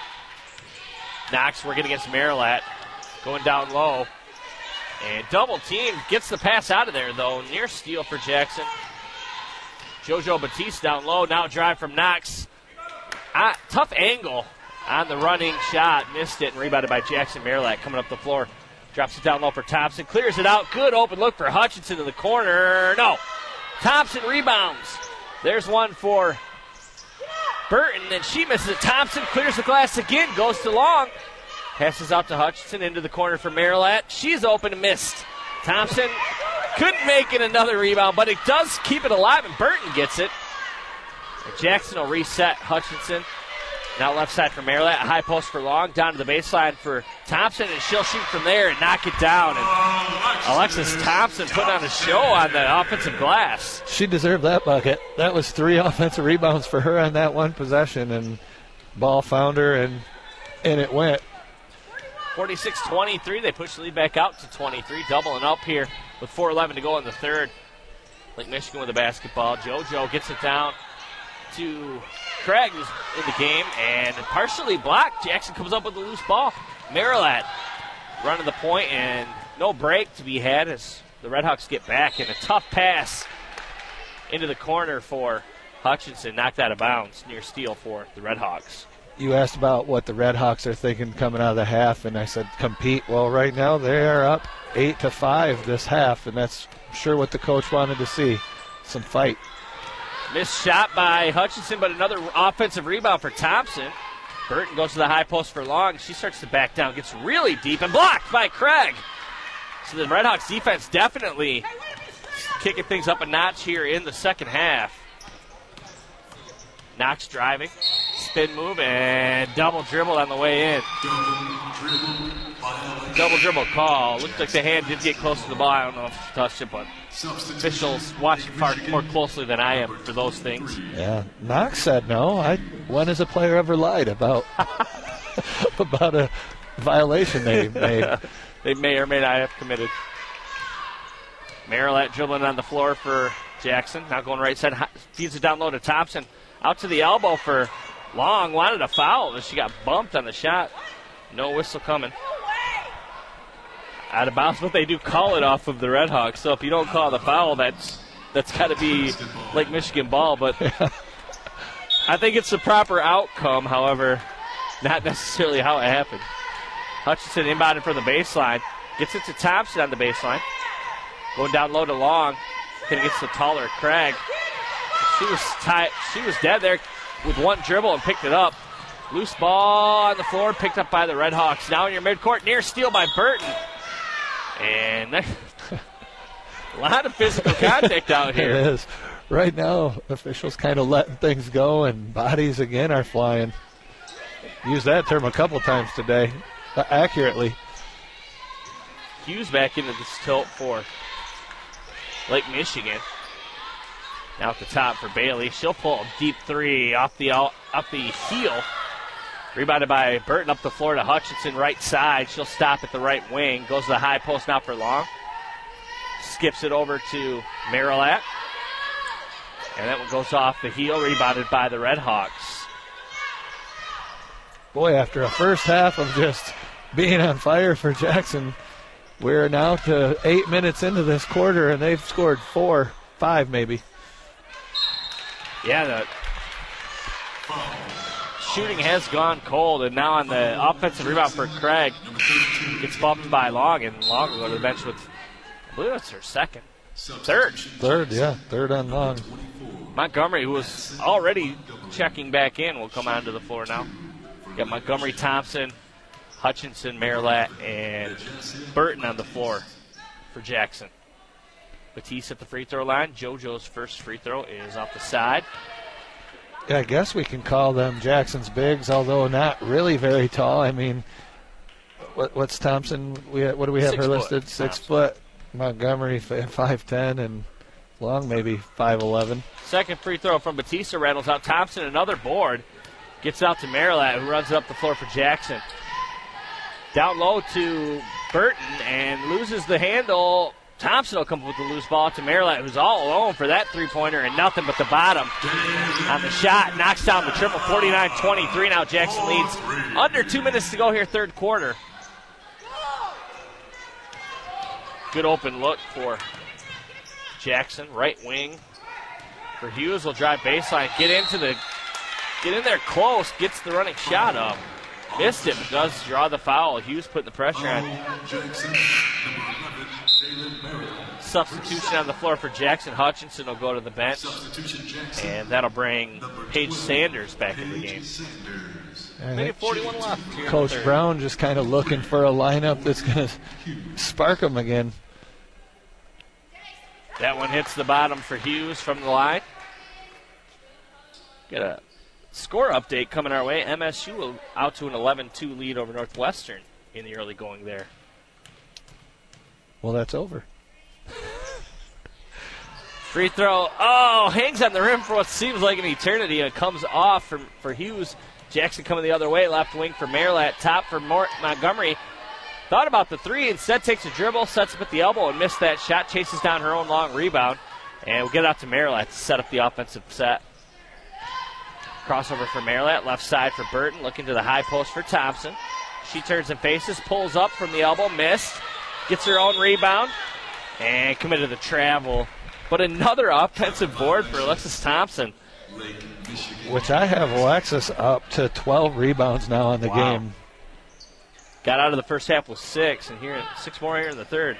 Knox working against Marilat, going down low. And double team gets the pass out of there, though. Near steal for Jackson. JoJo Batiste down low. Now drive from Knox. Tough angle on the running shot. Missed it and rebounded by Jackson Marilat coming up the floor. Drops it down low for Thompson. Clears it out. Good open look for Hutchinson in the corner. No. Thompson rebounds. There's one for Burton, and she misses it. Thompson clears the glass again. Goes to Long. Passes out to Hutchinson into the corner for Marilat. She's open and missed. Thompson couldn't make it another rebound, but it does keep it alive, and Burton gets it. And Jackson will reset Hutchinson. Now left side for Marilat. A high post for Long. Down to the baseline for Thompson, and she'll shoot from there and knock it down. And Alexis Thompson putting on a show on the offensive glass. She deserved that bucket. That was 3 offensive rebounds for her on that one possession, and ball found her, and it went. 46-23. They push the lead back out to 23. Doubling up here with 4:11 to go in the third. Lake Michigan with the basketball. JoJo gets it down to Craig, who's in the game, and partially blocked. Jackson comes up with a loose ball. Marilat running the point, and no break to be had as the Redhawks get back. And a tough pass into the corner for Hutchinson. Knocked out of bounds. Near steal for the Redhawks. You asked about what the Redhawks are thinking coming out of the half, and I said compete. Well, right now they are up 8-5 this half, and that's sure what the coach wanted to see, some fight. Missed shot by Hutchinson, but another offensive rebound for Thompson. Burton goes to the high post for Long. She starts to back down, gets really deep, and blocked by Craig. So the Redhawks defense definitely kicking things up a notch here in the second half. Knox driving, spin move, and double dribble on the way in. Double dribble call. Looks like the hand did get close to the ball. I don't know if she touched it, but officials watching far more closely than I am for those things. Yeah, Knox said no. When has a player ever lied about about a violation they made? They may or may not have committed. Marilette dribbling on the floor for Jackson. Now going right side. Feeds it down low to Thompson. Out to the elbow for Long. Wanted a foul, and she got bumped on the shot. No whistle coming. Out of bounds, but they do call it off of the Redhawks. So if you don't call the foul, that's got to be Lake Michigan ball. But I think it's the proper outcome, however, not necessarily how it happened. Hutchinson inbounded from the baseline. Gets it to Thompson on the baseline. Going down low to Long. Then gets the taller Craig. She was tight. She was dead there with one dribble and picked it up. Loose ball on the floor, picked up by the Redhawks. Now in your midcourt, near steal by Burton. And a lot of physical contact out here. It is. Right now, officials kind of letting things go, and bodies again are flying. Used that term a couple times today, accurately. Hughes back into this tilt for Lake Michigan. Now at the top for Bailey. She'll pull a deep three off the heel. Rebounded by Burton up the floor to Hutchinson, right side. She'll stop at the right wing. Goes to the high post now for Long. Skips it over to Marilette. And that one goes off the heel, rebounded by the Redhawks. Boy, after a first half of just being on fire for Jackson, we're now to 8 minutes into this quarter, and they've scored 5 maybe. Yeah, the shooting has gone cold, and now on the offensive rebound for Craig, gets bumped by Long, and Long will go to the bench with, I believe that's her third. Yeah, third on Long. Montgomery, who was already checking back in, will come onto the floor now. Got Montgomery, Thompson, Hutchinson, Marilette, and Burton on the floor for Jackson. Batiste at the free throw line. JoJo's first free throw is off the side. Yeah, I guess we can call them Jackson's bigs, although not really very tall. I mean, what's Thompson? What do we have her listed? 6 foot. Montgomery 5'10", and Long maybe 5'11". Second free throw from Batista rattles out. Thompson, another board. Gets out to Marilette, who runs it up the floor for Jackson. Down low to Burton and loses the handle. Thompson will come up with the loose ball to Marilette, who's all alone for that three-pointer and nothing but the bottom on the shot. Knocks down the triple, 49-23. Now Jackson leads. Under 2 minutes to go here, third quarter. Good open look for Jackson, right wing. For Hughes, will drive baseline, get in there close, gets the running shot up. Missed it, but does draw the foul. Hughes putting the pressure on. Substitution on the floor for Jackson. Hutchinson will go to the bench. And that'll bring Paige Sanders back in the game. Maybe 41 left. Coach Brown just kind of looking for a lineup that's going to spark them again. That one hits the bottom for Hughes from the line. Got a score update coming our way. MSU out to an 11-2 lead over Northwestern in the early going there. Well, that's over. Free throw. Oh, hangs on the rim for what seems like an eternity. And it comes off for Hughes. Jackson coming the other way. Left wing for Marilette. Top for Montgomery. Thought about the three. Instead takes a dribble. Sets up at the elbow and missed that shot. Chases down her own long rebound. And we'll get out to Marilette to set up the offensive set. Crossover for Marilette. Left side for Burton. Looking to the high post for Thompson. She turns and faces. Pulls up from the elbow. Missed. Gets her own rebound. And committed the travel. But another offensive board for Alexis Thompson. Which I have Alexis up to 12 rebounds now in the game. Got out of the first half with 6, and here 6 more here in the third.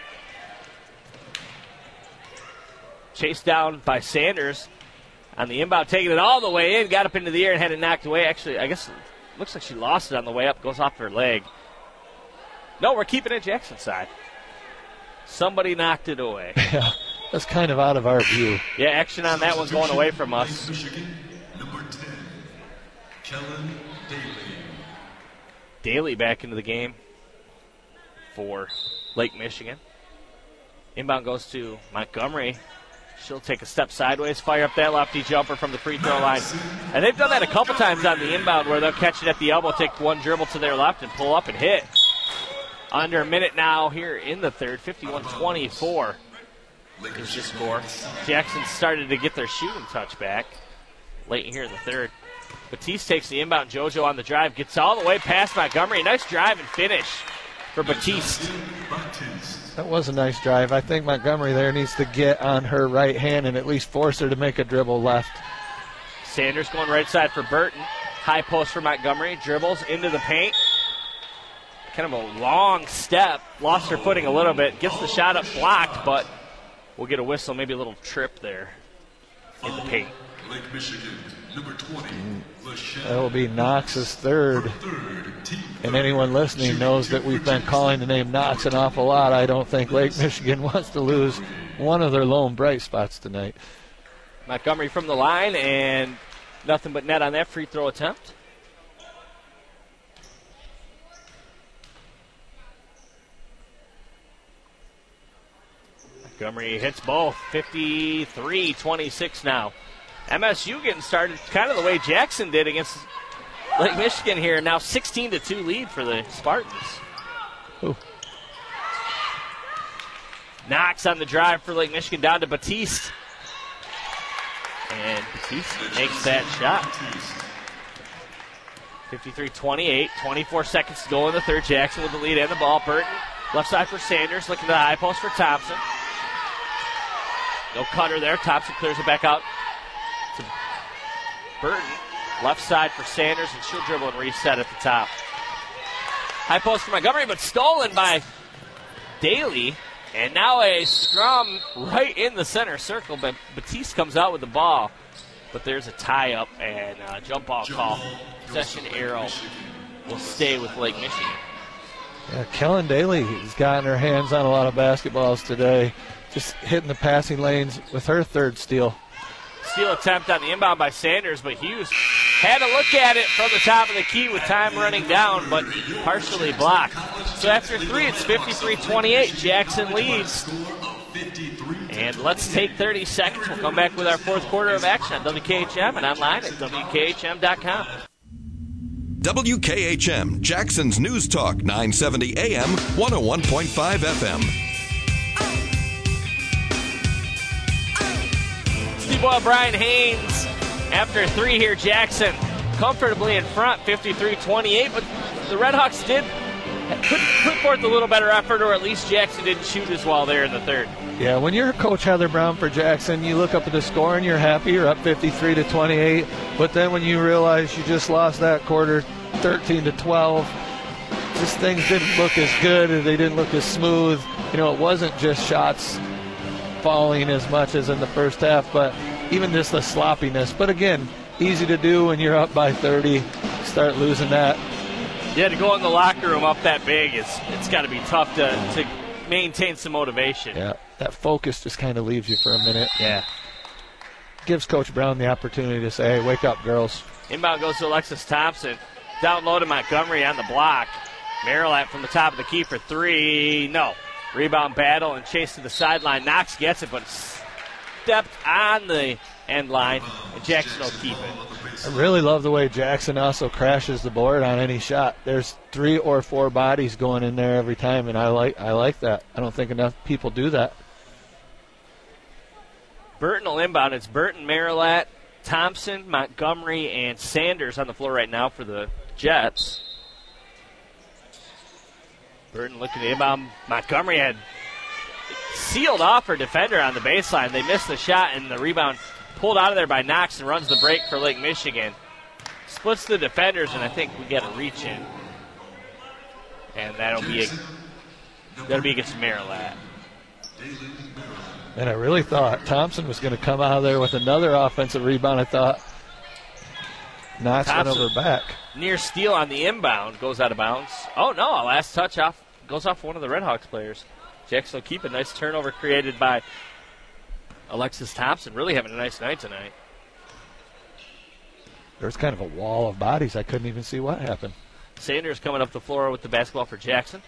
Chased down by Sanders on the inbound, taking it all the way in, got up into the air and had it knocked away. Actually, I guess it looks like she lost it on the way up, goes off her leg. No, we're keeping it Jackson's side. Somebody knocked it away. Yeah, that's kind of out of our view. Yeah, action on that one going away from us. Michigan, number 10, Kellen Daly. Daly back into the game for Lake Michigan. Inbound goes to Montgomery. She'll take a step sideways, fire up that lefty jumper from the free throw line. And they've done that a couple times on the inbound where they'll catch it at the elbow, take one dribble to their left, and pull up and hit. Under a minute now here in the third, 51-24 is the score. Jackson started to get their shooting touch back late here in the third. Batiste takes the inbound. JoJo on the drive, gets all the way past Montgomery. Nice drive and finish for Batiste. That was a nice drive. I think Montgomery there needs to get on her right hand and at least force her to make a dribble left. Sanders going right side for Burton. High post for Montgomery. Dribbles into the paint. Kind of a long step. Lost her footing a little bit. Gets the shot up blocked, but we'll get a whistle. Maybe a little trip there in the paint. Lake Michigan, number 20, That will be Knox's third. And anyone listening knows that we've been calling the name Knox an awful lot. I don't think Lake Michigan wants to lose one of their lone bright spots tonight. Montgomery from the line, and nothing but net on that free throw attempt. Montgomery hits both. 53-26 now. MSU getting started kind of the way Jackson did against Lake Michigan here. Now 16-2 lead for the Spartans. Ooh. Knox on the drive for Lake Michigan down to Batiste. And Batiste makes that shot. 53-28, 24 seconds to go in the third. Jackson with the lead and the ball. Burton, left side for Sanders, looking to the high post for Thompson. No cutter there. Thompson clears it back out to Burton. Left side for Sanders, and she'll dribble and reset at the top. High post for Montgomery, but stolen by Daly. And now a scrum right in the center circle, but Batiste comes out with the ball. But there's a tie-up and a jump ball call. Possession arrow will stay with Lake Michigan. Yeah, Kellen Daly has gotten her hands on a lot of basketballs today. Just hitting the passing lanes with her third steal. Steal attempt on the inbound by Sanders, but Hughes had a look at it from the top of the key with time running down, but partially blocked. So after three, it's 53-28. Jackson leads. And let's take 30 seconds. We'll come back with our fourth quarter of action on WKHM and online at WKHM.com. WKHM, Jackson's News Talk, 970 AM, 101.5 FM. Steve Boyle, Brian Haynes. After three here, Jackson comfortably in front, 53-28, but the Redhawks did put forth a little better effort, or at least Jackson didn't shoot as well there in the third. Yeah, when you're Coach Heather Brown for Jackson, you look up at the score and you're happy. You're up 53-28, but then when you realize you just lost that quarter 13-12, just things didn't look as good, or they didn't look as smooth. You know, it wasn't just shots falling as much as in the first half, but even just the sloppiness. But again, easy to do when you're up by 30. Start losing that. Yeah, to go in the locker room up that big, it's got to be tough to maintain some motivation. Yeah, that focus just kind of leaves you for a minute. Yeah. Gives Coach Brown the opportunity to say, hey, wake up, girls. Inbound goes to Alexis Thompson. Down low to Montgomery on the block. Marilat from the top of the key for three. No. Rebound battle and chase to the sideline. Knox gets it, but stepped on the end line, and Jackson will keep it. I really love the way Jackson also crashes the board on any shot. There's 3 or 4 bodies going in there every time, and I like that. I don't think enough people do that. Burton will inbound. It's Burton, Marilat, Thompson, Montgomery, and Sanders on the floor right now for the Jets. Burton looking to inbound. Montgomery had sealed off her defender on the baseline. They missed the shot, and the rebound pulled out of there by Knox and runs the break for Lake Michigan. Splits the defenders, and I think we get a reach in. and that'll be against Marilat. And I really thought Thompson was going to come out of there with another offensive rebound. I thought Knox went over back. Near steal on the inbound, goes out of bounds. Oh, no, last touch goes off one of the Redhawks players. Jackson will keep a nice turnover created by Alexis Thompson. Really having a nice night tonight. There was kind of a wall of bodies. I couldn't even see what happened. Sanders coming up the floor with the basketball for Jackson.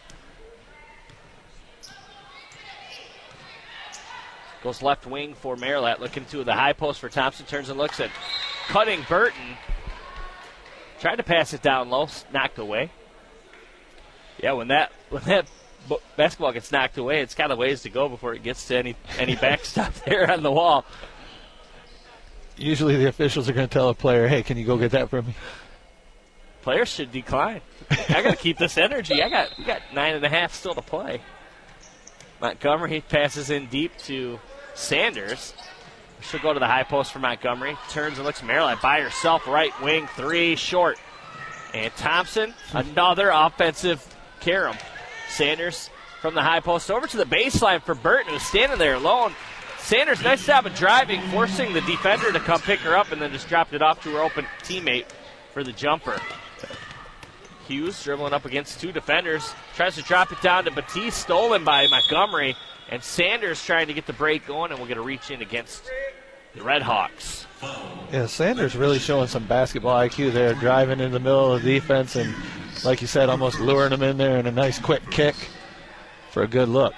Goes left wing for Marilat, looking to the high post for Thompson. Turns and looks at cutting Burton. Tried to pass it down low, knocked away. Yeah, when that basketball gets knocked away, it's got a ways to go before it gets to any backstop there on the wall. Usually the officials are going to tell a player, hey, can you go get that from me? Players should decline. I got to keep this energy. We got 9.5 still to play. Montgomery passes in deep to Sanders. She'll go to the high post for Montgomery. Turns and looks at Marilat by herself. Right wing, 3, short. And Thompson, another offensive carom. Sanders from the high post over to the baseline for Burton, who's standing there alone. Sanders, nice job of driving, forcing the defender to come pick her up, and then just dropped it off to her open teammate for the jumper. Hughes dribbling up against 2 defenders. Tries to drop it down to Batiste, stolen by Montgomery. And Sanders trying to get the break going, and we're going to reach in against the Redhawks. Yeah, Sanders really showing some basketball IQ there, driving in the middle of the defense and, like you said, almost luring them in there and a nice quick kick for a good look.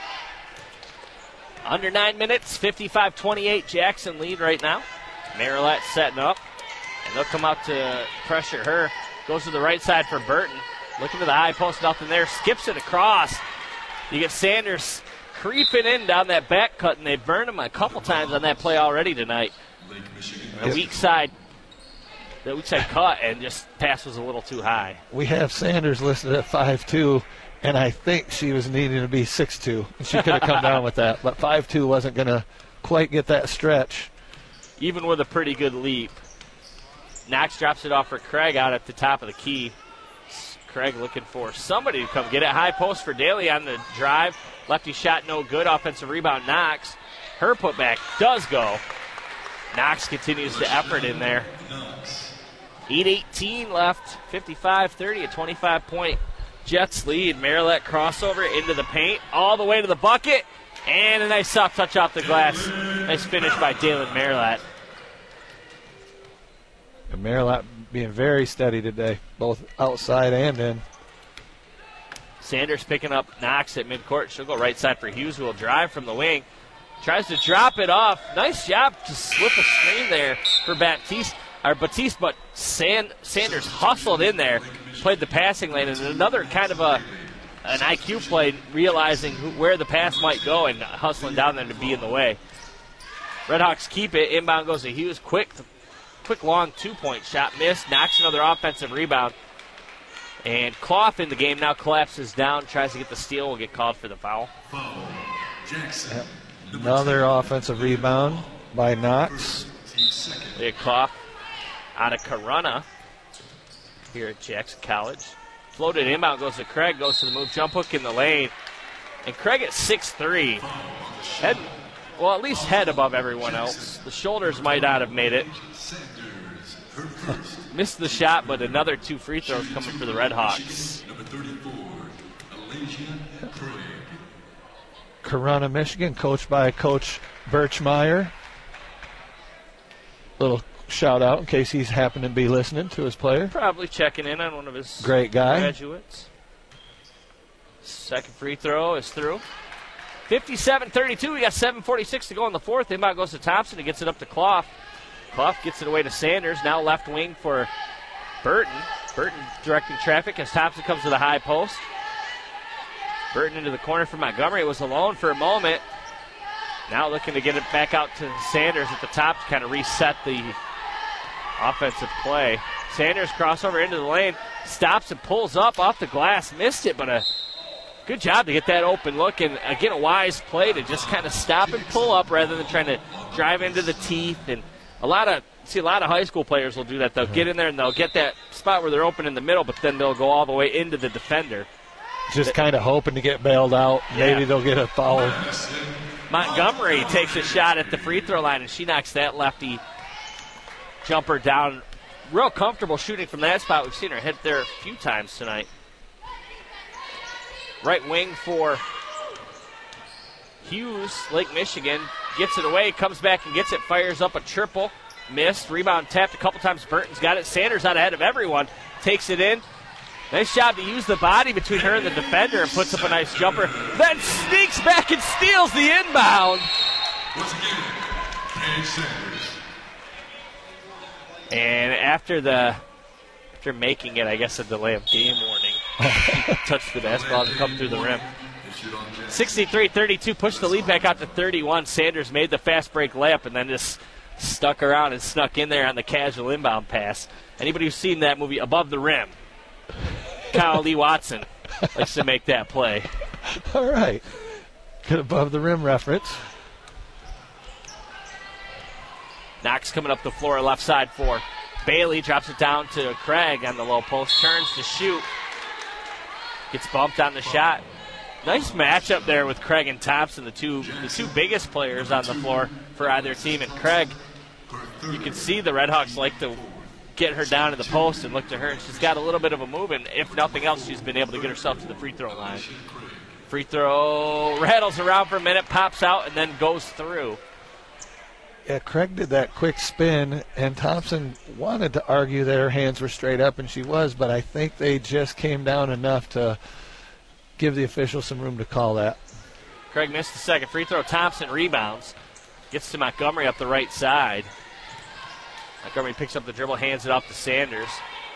Under 9 minutes, 55-28, Jackson lead right now. Marilat setting up, and they'll come out to pressure her. Goes to the right side for Burton. Looking to the high post, nothing there. Skips it across. You get Sanders creeping in down that back cut, and they've burned him a couple times on that play already tonight. The weak side cut, and just pass was a little too high. We have Sanders listed at 5'2", and I think she was needing to be 6'2". She could have come down with that, but 5'2" wasn't going to quite get that stretch. Even with a pretty good leap. Knox drops it off for Craig out at the top of the key. Craig looking for somebody to come get it. High post for Daly on the drive. Lefty shot no good. Offensive rebound, Knox. Her putback does go. Knox continues to effort in there. 8:18 left. 55-30, a 25-point Jets lead. Marilat crossover into the paint. All the way to the bucket. And a nice soft touch off the glass. Nice finish by Dalen Marilat. And Marilat being very steady today, both outside and in. Sanders picking up Knox at midcourt. She'll go right side for Hughes, who will drive from the wing. Tries to drop it off. Nice job to slip a screen there for Batiste, but Sanders hustled in there, played the passing lane, and another kind of an IQ play, realizing where the pass might go and hustling down there to be in the way. Redhawks keep it. Inbound goes to Hughes. Quick long 2-point shot. Missed. Knocks another offensive rebound. And Clough in the game now collapses down. Tries to get the steal. Will get called for the foul. Jackson. Yep. Another offensive rebound by Knox. Leah Clough out of Corunna here at Jackson College. Floated inbound goes to Craig. Goes to the move. Jump hook in the lane. And Craig at 6'3". At least head above everyone else. The shoulders might not have made it. Missed the shot, but another 2 free throws coming for the Redhawks. Number 34, Alasia Craig. Corunna, Michigan, coached by Coach Birchmeyer. Little shout out in case he's happened to be listening to his player. Probably checking in on one of his great guy graduates. Second free throw is through. 57-32. We got 7:46 to go in the fourth. Inbound goes to Thompson. He gets it up to Clough. Clough gets it away to Sanders. Now left wing for Burton. Burton directing traffic as Thompson comes to the high post. Burton into the corner for Montgomery. It was alone for a moment. Now looking to get it back out to Sanders at the top to kind of reset the offensive play. Sanders crossover into the lane. Stops and pulls up off the glass. Missed it, but a good job to get that open look. And again, a wise play to just kind of stop and pull up rather than trying to drive into the teeth. And a lot of high school players will do that. They'll get in there and they'll get that spot where they're open in the middle, but then they'll go all the way into the defender. just kind of hoping to get bailed out. Maybe they'll get a foul. Montgomery takes a shot at the free throw line, and she knocks that lefty jumper down. Real comfortable shooting from that spot. We've seen her hit there a few times tonight. Right wing for Hughes, Lake Michigan. Gets it away, comes back and gets it, fires up a triple. Missed, rebound tapped a couple times. Burton's got it. Sanders out ahead of everyone. Takes it in. Nice job to use the body between her and the defender and puts up a nice jumper. Then sneaks back and steals the inbound. Once again, Paige Sanders. And after making it, I guess, a delay of game warning, touched the basketball and come through the rim. 63-32, pushed the lead back out to 31. Sanders made the fast break layup and then just stuck around and snuck in there on the casual inbound pass. Anybody who's seen that movie, Above the Rim, Kyle Lee Watson likes to make that play. All right. Good Above the Rim reference. Knox coming up the floor left side for Bailey. Drops it down to Craig on the low post. Turns to shoot. Gets bumped on the shot. Nice matchup there with Craig and Thompson, the two biggest players on the floor for either team. And Craig, you can see the Redhawks like to get her down to the post and look to her. And she's got a little bit of a move, and if nothing else, she's been able to get herself to the free throw line. Free throw rattles around for a minute, pops out, and then goes through. Yeah, Craig did that quick spin, and Thompson wanted to argue that her hands were straight up, and she was, but I think they just came down enough to give the officials some room to call that. Craig missed the second free throw. Thompson rebounds. Gets to Montgomery up the right side. Montgomery picks up the dribble, hands it off to Sanders.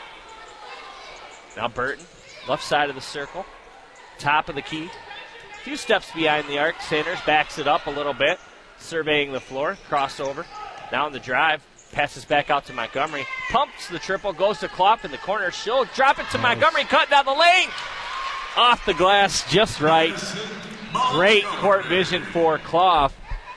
Now Burton, left side of the circle. Top of the key. A few steps behind the arc. Sanders backs it up a little bit. Surveying the floor, crossover. Now on the drive, passes back out to Montgomery. Pumps the triple, goes to Clough in the corner. She'll drop it to Montgomery, cut down the lane. Off the glass, just right. Great court vision for Clough.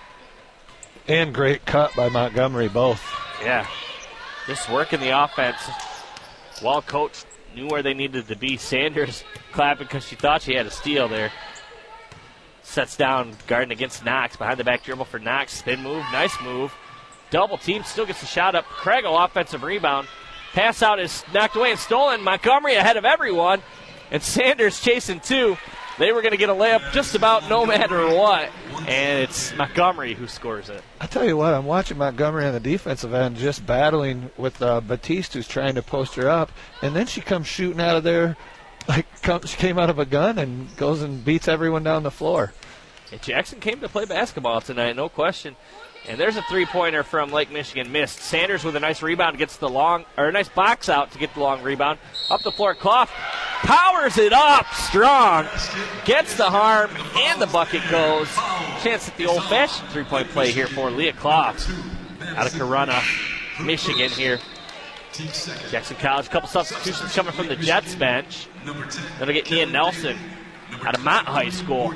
And great cut by Montgomery, both. Yeah, just working the offense. Well coached, knew where they needed to be. Sanders clapping because she thought she had a steal there. Sets down, guarding against Knox. Behind the back dribble for Knox. Spin move, nice move. Double team, still gets the shot up. Kregel, offensive rebound. Pass out is knocked away and stolen. Montgomery ahead of everyone. And Sanders chasing two. They were going to get a layup just about no matter what. And it's Montgomery who scores it. I tell you what, I'm watching Montgomery on the defensive end just battling with Batiste, who's trying to post her up. And then she comes shooting out of there like she came out of a gun and goes and beats everyone down the floor. And Jackson came to play basketball tonight, no question. And there's a three-pointer from Lake Michigan missed. Sanders with a nice rebound gets the a nice box out to get the long rebound. Up the floor, Clough powers it up strong. Gets the harm, and the bucket goes. Chance at the old-fashioned three-point play here for Leah Clough out of Corunna, Michigan here. Jackson College, a couple substitutions coming from the Jets bench. That'll get Ian Nelson out of Mott High School.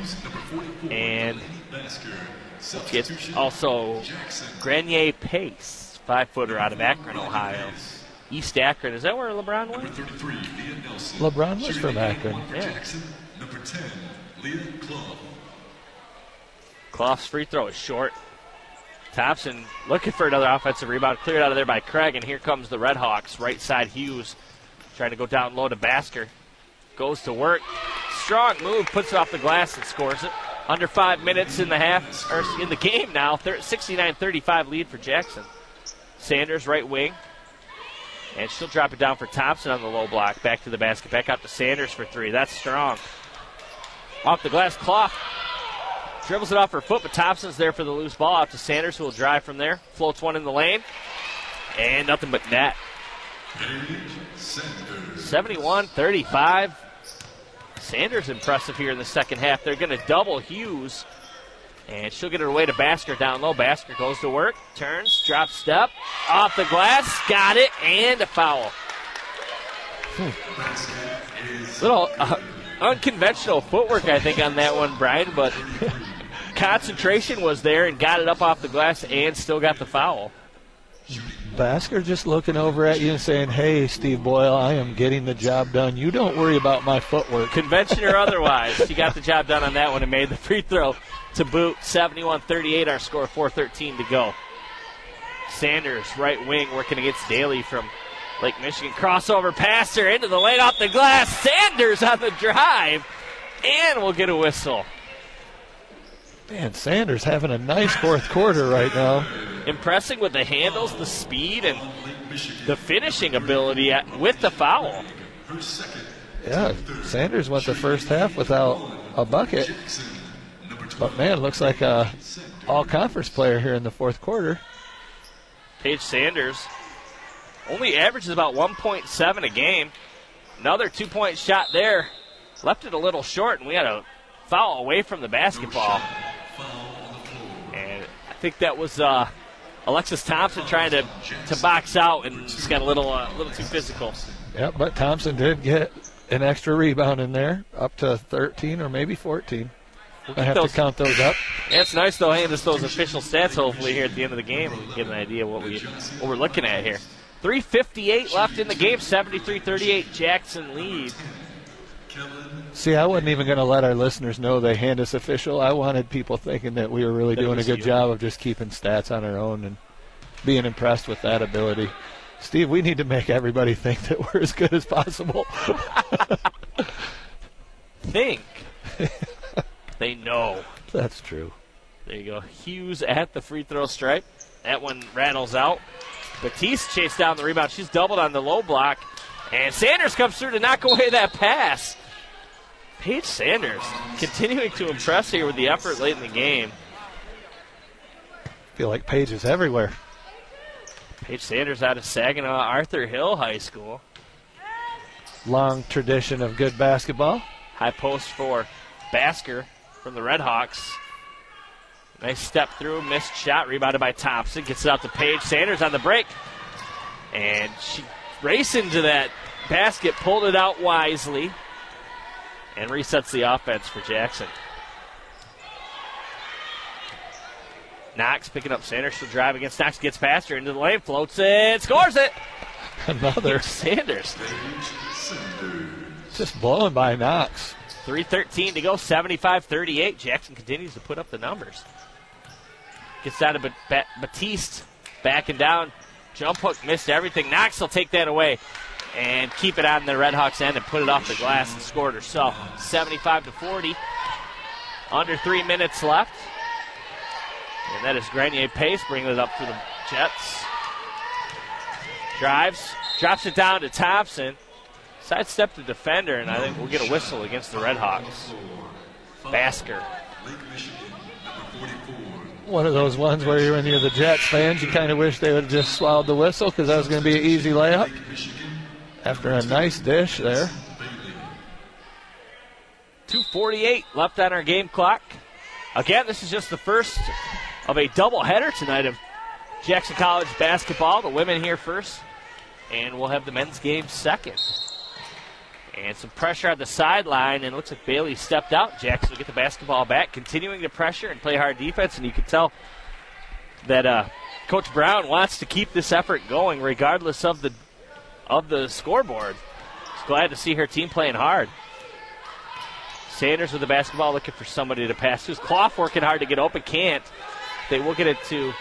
And get also Grenier Pace, 5-footer out of Akron, Ohio. East Akron. Is that where LeBron went? LeBron was from Akron. Yeah. Number 10, Leah Clough. Clough's free throw is short. Thompson looking for another offensive rebound. Cleared out of there by Craig, and here comes the Redhawks. Right side Hughes trying to go down low to Basker. Goes to work. Strong move, puts it off the glass and scores it. Under 5 minutes in the game now. 69-35 lead for Jackson. Sanders, right wing. And she'll drop it down for Thompson on the low block. Back to the basket. Back out to Sanders for three. That's strong. Off the glass, Clough dribbles it off her foot, but Thompson's there for the loose ball. Out to Sanders, who will drive from there. Floats one in the lane. And nothing but net. 71-35. Sanders impressive here in the second half. They're going to double Hughes. And she'll get it away to Basker down low. Basker goes to work. Turns. Drop step. Off the glass. Got it. And a foul. Little unconventional footwork, I think, on that one, Brian. But concentration was there and got it up off the glass and still got the foul. Basker just looking over at you and saying, hey, Steve Boyle, I am getting the job done. You don't worry about my footwork. Convention or otherwise, she got the job done on that one and made the free throw to boot. 71-38, our score, 4:13 to go. Sanders, right wing, working against Daly from Lake Michigan. Crossover passer into the lane, off the glass. Sanders on the drive, and we'll get a whistle. Man, Sanders having a nice fourth quarter right now. Impressing with the handles, the speed, and the finishing ability with the foul. Yeah, Sanders went the first half without a bucket. But, man, looks like a all-conference player here in the fourth quarter. Paige Sanders only averages about 1.7 a game. Another 2-point shot there. Left it a little short, and we had a foul away from the basketball. And I think that was Alexis Thompson trying to box out and just got a little too physical. Yeah, but Thompson did get an extra rebound in there, up to 13 or maybe 14. I have to count those up. Yeah, it's nice, though, hand us those official stats, hopefully, here at the end of the game. We can get an idea what we're looking at here. 3:58 left in the game, 73-38, Jackson lead. See, I wasn't even going to let our listeners know they hand us official. I wanted people thinking that we were really doing a good job of just keeping stats on our own and being impressed with that ability. Steve, we need to make everybody think that we're as good as possible. Think. They know. That's true. There you go. Hughes at the free throw stripe. That one rattles out. Batiste chased down the rebound. She's doubled on the low block. And Sanders comes through to knock away that pass. Paige Sanders continuing to impress here with the effort late in the game. I feel like Paige is everywhere. Paige Sanders out of Saginaw Arthur Hill High School. Long tradition of good basketball. High post for Basker from the Redhawks. Nice step through, missed shot, rebounded by Thompson. Gets it out to Paige Sanders on the break. And she raced into that basket, pulled it out wisely, and resets the offense for Jackson. Knox picking up Sanders. She'll drive against Knox, gets past her into the lane, floats it, scores it. Another. Sanders. Just blowing by Knox. 3:13 to go, 75-38. Jackson continues to put up the numbers. Gets out of Batiste, backing down. Jump hook, missed everything. Knox will take that away and keep it on the Redhawks end and put it off the glass and scored herself. 75-40. Under 3 minutes left. And that is Grenier Pace bringing it up for the Jets. Drives, drops it down to Thompson. Sidestep the defender, and I think we'll get a whistle against the Redhawks. Basker. One of those ones where when you're the Jets fans, you kind of wish they would have just swallowed the whistle because that was going to be an easy layup. After a nice dish there. 2:48 left on our game clock. Again, this is just the first of a doubleheader tonight of Jackson College basketball. The women here first, and we'll have the men's game second. And some pressure on the sideline, and it looks like Bailey stepped out. Jackson will get the basketball back, continuing to pressure and play hard defense, and you can tell that Coach Brown wants to keep this effort going regardless of the scoreboard. He's glad to see her team playing hard. Sanders with the basketball looking for somebody to pass to. Clough working hard to get open, can't. They will get it to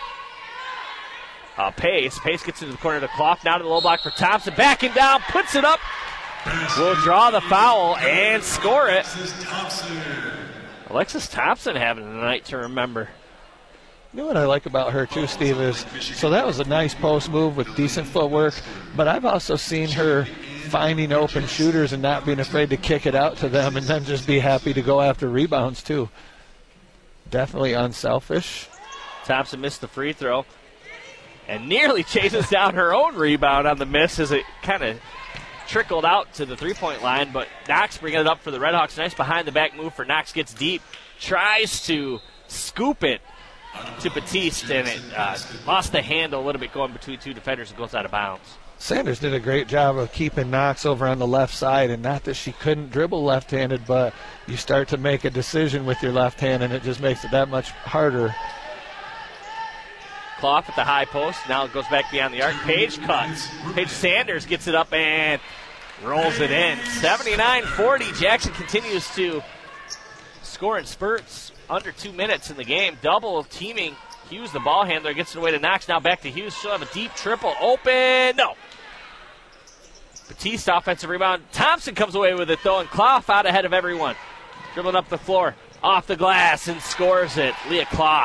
Pace. Pace gets into the corner to Clough, now to the low block for Thompson, backing down, puts it up. Will draw the foul and score it. Alexis Thompson having a night to remember. You know what I like about her too, Steve, is so that was a nice post move with decent footwork, but I've also seen her finding open shooters and not being afraid to kick it out to them and then just be happy to go after rebounds too. Definitely unselfish. Thompson missed the free throw and nearly chases down her own rebound on the miss as it kind of trickled out to the three-point line, but Knox bringing it up for the Redhawks. Nice behind-the-back move for Knox. Gets deep, tries to scoop it to Batiste, and it lost the handle a little bit going between two defenders and goes out of bounds. Sanders did a great job of keeping Knox over on the left side, and not that she couldn't dribble left-handed, but you start to make a decision with your left hand, and it just makes it that much harder. Clough at the high post. Now it goes back beyond the arc. Page cuts. Paige Sanders gets it up and rolls it in. 79-40. Jackson continues to score in spurts. Under 2 minutes in the game. Double teaming Hughes, the ball handler, gets it away to Knox. Now back to Hughes. She'll have a deep triple. Open. No. Batiste offensive rebound. Thompson comes away with it, though, and Clough out ahead of everyone. Dribbling up the floor. Off the glass and scores it. Leah Clough.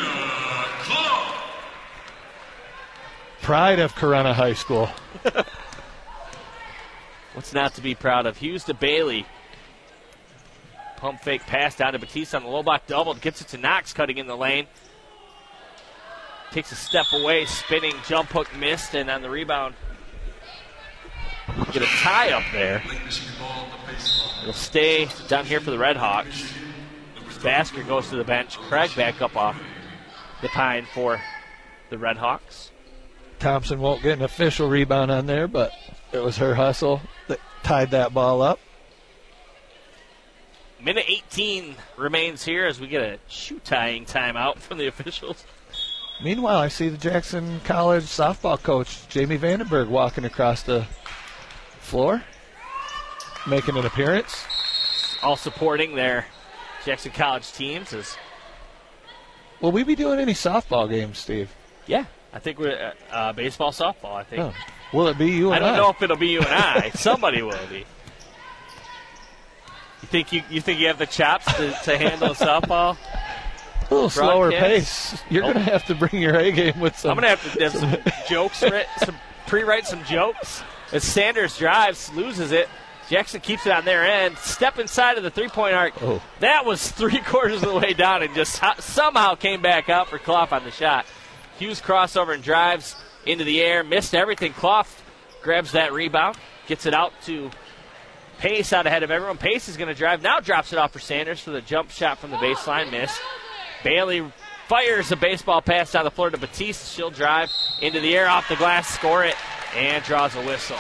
Pride of Corunna High School. What's not to be proud of? Hughes to Bailey. Pump fake pass down to Batiste on the low block. Doubled. Gets it to Knox cutting in the lane. Takes a step away. Spinning. Jump hook missed. And on the rebound, get a tie up there. It'll stay down here for the Red Hawks. Basker goes to the bench. Craig back up off the pine for the Red Hawks. Thompson won't get an official rebound on there, but it was her hustle that tied that ball up. Minute 18 remains here as we get a shoe tying timeout from the officials. Meanwhile, I see the Jackson College softball coach, Jamie Vandenberg, walking across the floor, making an appearance. All supporting their Jackson College teams. Will we be doing any softball games, Steve? Yeah, I think we're baseball, softball, I think. Oh. Will it be you and I? I don't know if it'll be you and I. Somebody will be. You think you have the chops to handle softball? A little slower pace. You're going to have to bring your A game with some. I'm going to have to have some jokes, pre-write some jokes. As Sanders drives, loses it. Jackson keeps it on their end. Step inside of the three-point arc. Oh. That was 3/4 of the way down and just somehow came back out for Clough on the shot. Hughes crossover and drives into the air. Missed everything. Clough grabs that rebound. Gets it out to Pace out ahead of everyone. Pace is going to drive. Now drops it off for Sanders for the jump shot from the baseline. Missed. Bailey fires a baseball pass down the floor to Batiste. She'll drive into the air, off the glass, score it, and draws a whistle.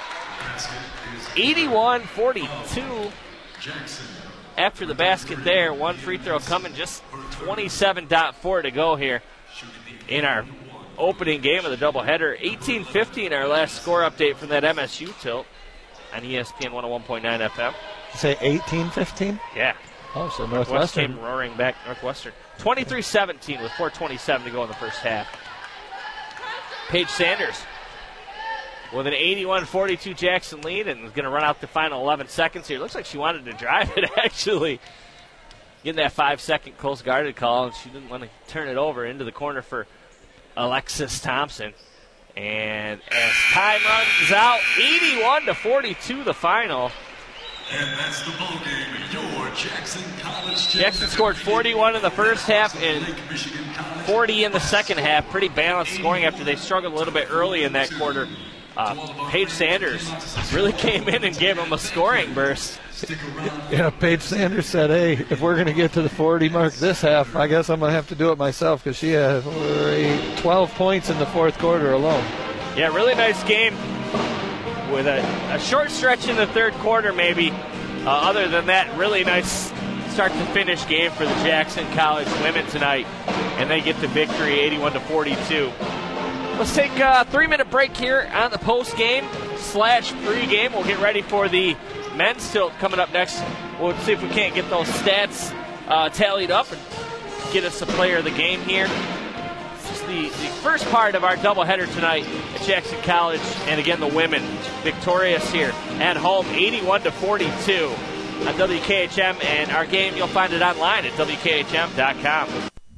81-42 after the basket there. One free throw coming, just 27.4 to go here in our opening game of the doubleheader. 18-15 our last score update from that MSU tilt on ESPN 101.9 FM. You say 18-15? Yeah. Oh, so Northwestern came roaring back. Northwestern 23-17 with 4:27 to go in the first half. Paige Sanders with an 81-42 Jackson lead and is going to run out the final 11 seconds here. Looks like she wanted to drive it, actually. Getting that 5-second close guarded call, and she didn't want to turn it over into the corner for Alexis Thompson. And as time runs out, 81-42 the final. And that's the ball game. Your Jackson College. Jackson scored 41 in the first half and 40 in the second half. Pretty balanced scoring after they struggled a little bit early in that quarter. Paige Sanders really came in and gave them a scoring burst. Yeah, Paige Sanders said, hey, if we're going to get to the 40 mark this half, I guess I'm going to have to do it myself because she had 12 points in the fourth quarter alone. Yeah, really nice game with a short stretch in the third quarter maybe. Other than that, really nice start-to-finish game for the Jackson College women tonight. And they get the victory 81-42. Let's take a 3-minute break here on the post-game/pre-game. We'll get ready for the men's tilt coming up next. We'll see if we can't get those stats tallied up and get us a player of the game here. This is the first part of our doubleheader tonight at Jackson College. And again, the women victorious here at home, 81-42 on WKHM. And our game, you'll find it online at WKHM.com.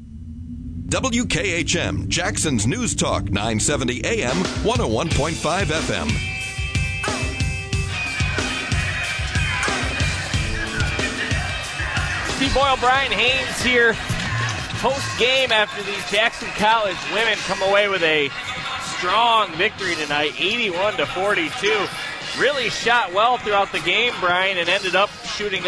WKHM, Jackson's News Talk, 970 AM, 101.5 FM. Steve Boyle, Brian Haynes here, post-game after the Jackson College women come away with a strong victory tonight, 81-42. Really shot well throughout the game, Brian, and ended up shooting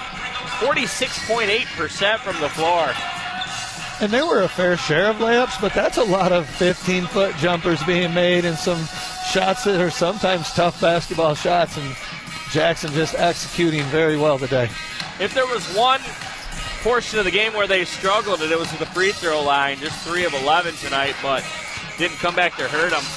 46.8% from the floor. And there were a fair share of layups, but that's a lot of 15-foot jumpers being made and some shots that are sometimes tough basketball shots, and Jackson just executing very well today. If there was one portion of the game where they struggled, and it was at the free throw line, just 3 of 11 tonight, but didn't come back to hurt them.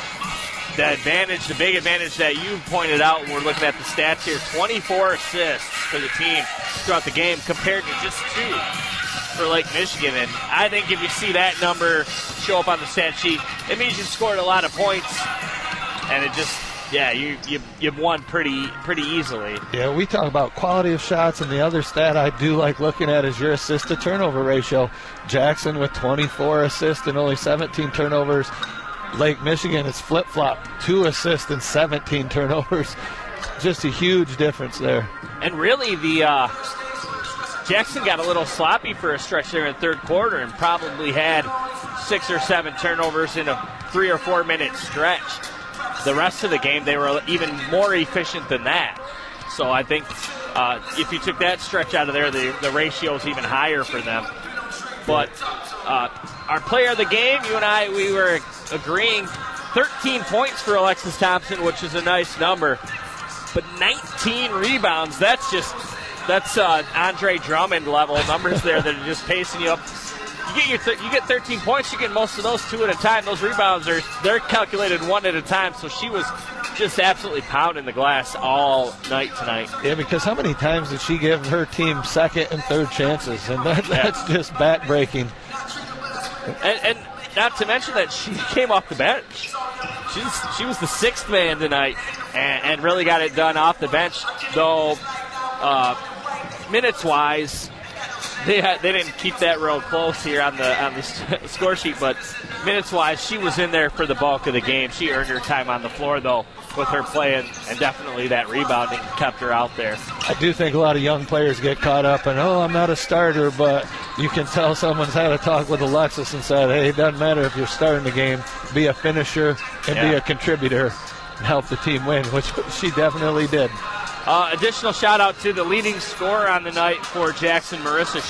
The big advantage that you pointed out when we're looking at the stats here, 24 assists for the team throughout the game compared to just 2 for Lake Michigan. And I think if you see that number show up on the stat sheet, it means you scored a lot of points, and it just, you've won pretty easily. Yeah, we talk about quality of shots, and the other stat I do like looking at is your assist to turnover ratio. Jackson with 24 assists and only 17 turnovers. Lake Michigan, it's flip-flop, 2 assists and 17 turnovers. Just a huge difference there. And really, Jackson got a little sloppy for a stretch there in the third quarter and probably had 6 or 7 turnovers in a 3 or 4 minute stretch. The rest of the game, they were even more efficient than that. So I think if you took that stretch out of there, the ratio is even higher for them. But our player of the game, you and I, we were agreeing 13 points for Alexis Thompson, which is a nice number. But 19 rebounds, that's Andre Drummond level numbers there that are just pacing you up. You get 13 points, you get most of those 2 at a time. Those rebounds, they're calculated 1 at a time, so she was just absolutely pounding the glass all night tonight. Yeah, because how many times did she give her team second and third chances? And that's just back-breaking. And not to mention that she came off the bench. She was the 6th man tonight and really got it done off the bench, though minutes-wise, they didn't keep that real close here on the score sheet, but minutes-wise, she was in there for the bulk of the game. She earned her time on the floor, though, with her play, and definitely that rebounding kept her out there. I do think a lot of young players get caught up in, I'm not a starter, but you can tell someone's had a talk with Alexis and said, hey, it doesn't matter if you're starting the game, be a finisher and be a contributor and help the team win, which she definitely did. Additional shout-out to the leading scorer on the night for Jackson,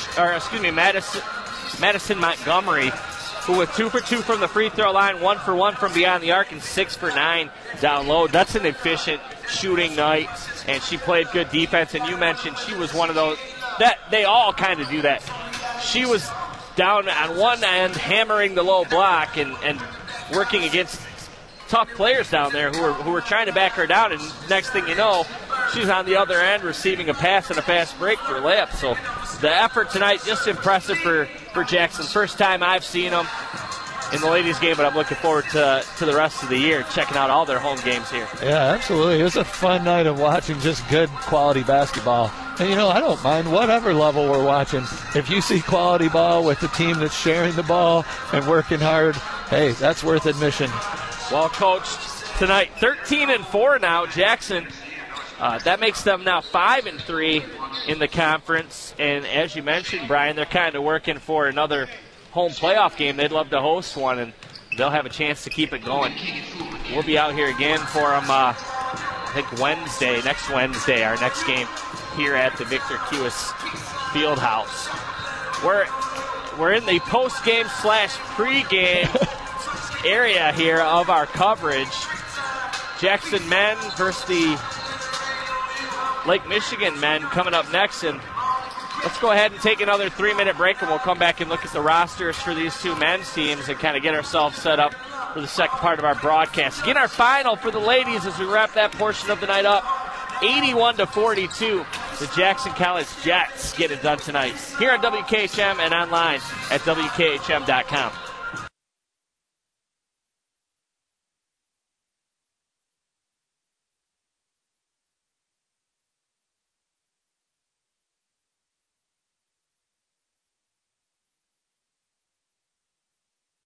Madison Montgomery, who was 2 for 2 from the free throw line, 1 for 1 from beyond the arc, and 6 for 9 down low. That's an efficient shooting night, and she played good defense. And you mentioned she was one of those that they all kind of do that. She was down on one end, hammering the low block and working against tough players down there who were trying to back her down. And next thing you know, she's on the other end receiving a pass and a fast break for a layup. So the effort tonight, just impressive for Jackson. First time I've seen them in the ladies' game, but I'm looking forward to the rest of the year, checking out all their home games here. Yeah, absolutely. It was a fun night of watching just good quality basketball. And, I don't mind whatever level we're watching. If you see quality ball with the team that's sharing the ball and working hard, hey, that's worth admission. Well coached tonight, 13-4 now, Jackson. That makes them now 5-3 in the conference. And as you mentioned, Brian, they're kind of working for another home playoff game. They'd love to host one, and they'll have a chance to keep it going. We'll be out here again for them, I think next Wednesday, our next game here at the Victor Kiewis Fieldhouse. We're in the post-game / pre-game area here of our coverage. Jackson men versus the Lake Michigan men coming up next, and let's go ahead and take another 3-minute break, and we'll come back and look at the rosters for these two men's teams and kind of get ourselves set up for the second part of our broadcast. Again, our final for the ladies as we wrap that portion of the night up, 81-42. The Jackson College Jets get it done tonight here on WKHM and online at WKHM.com.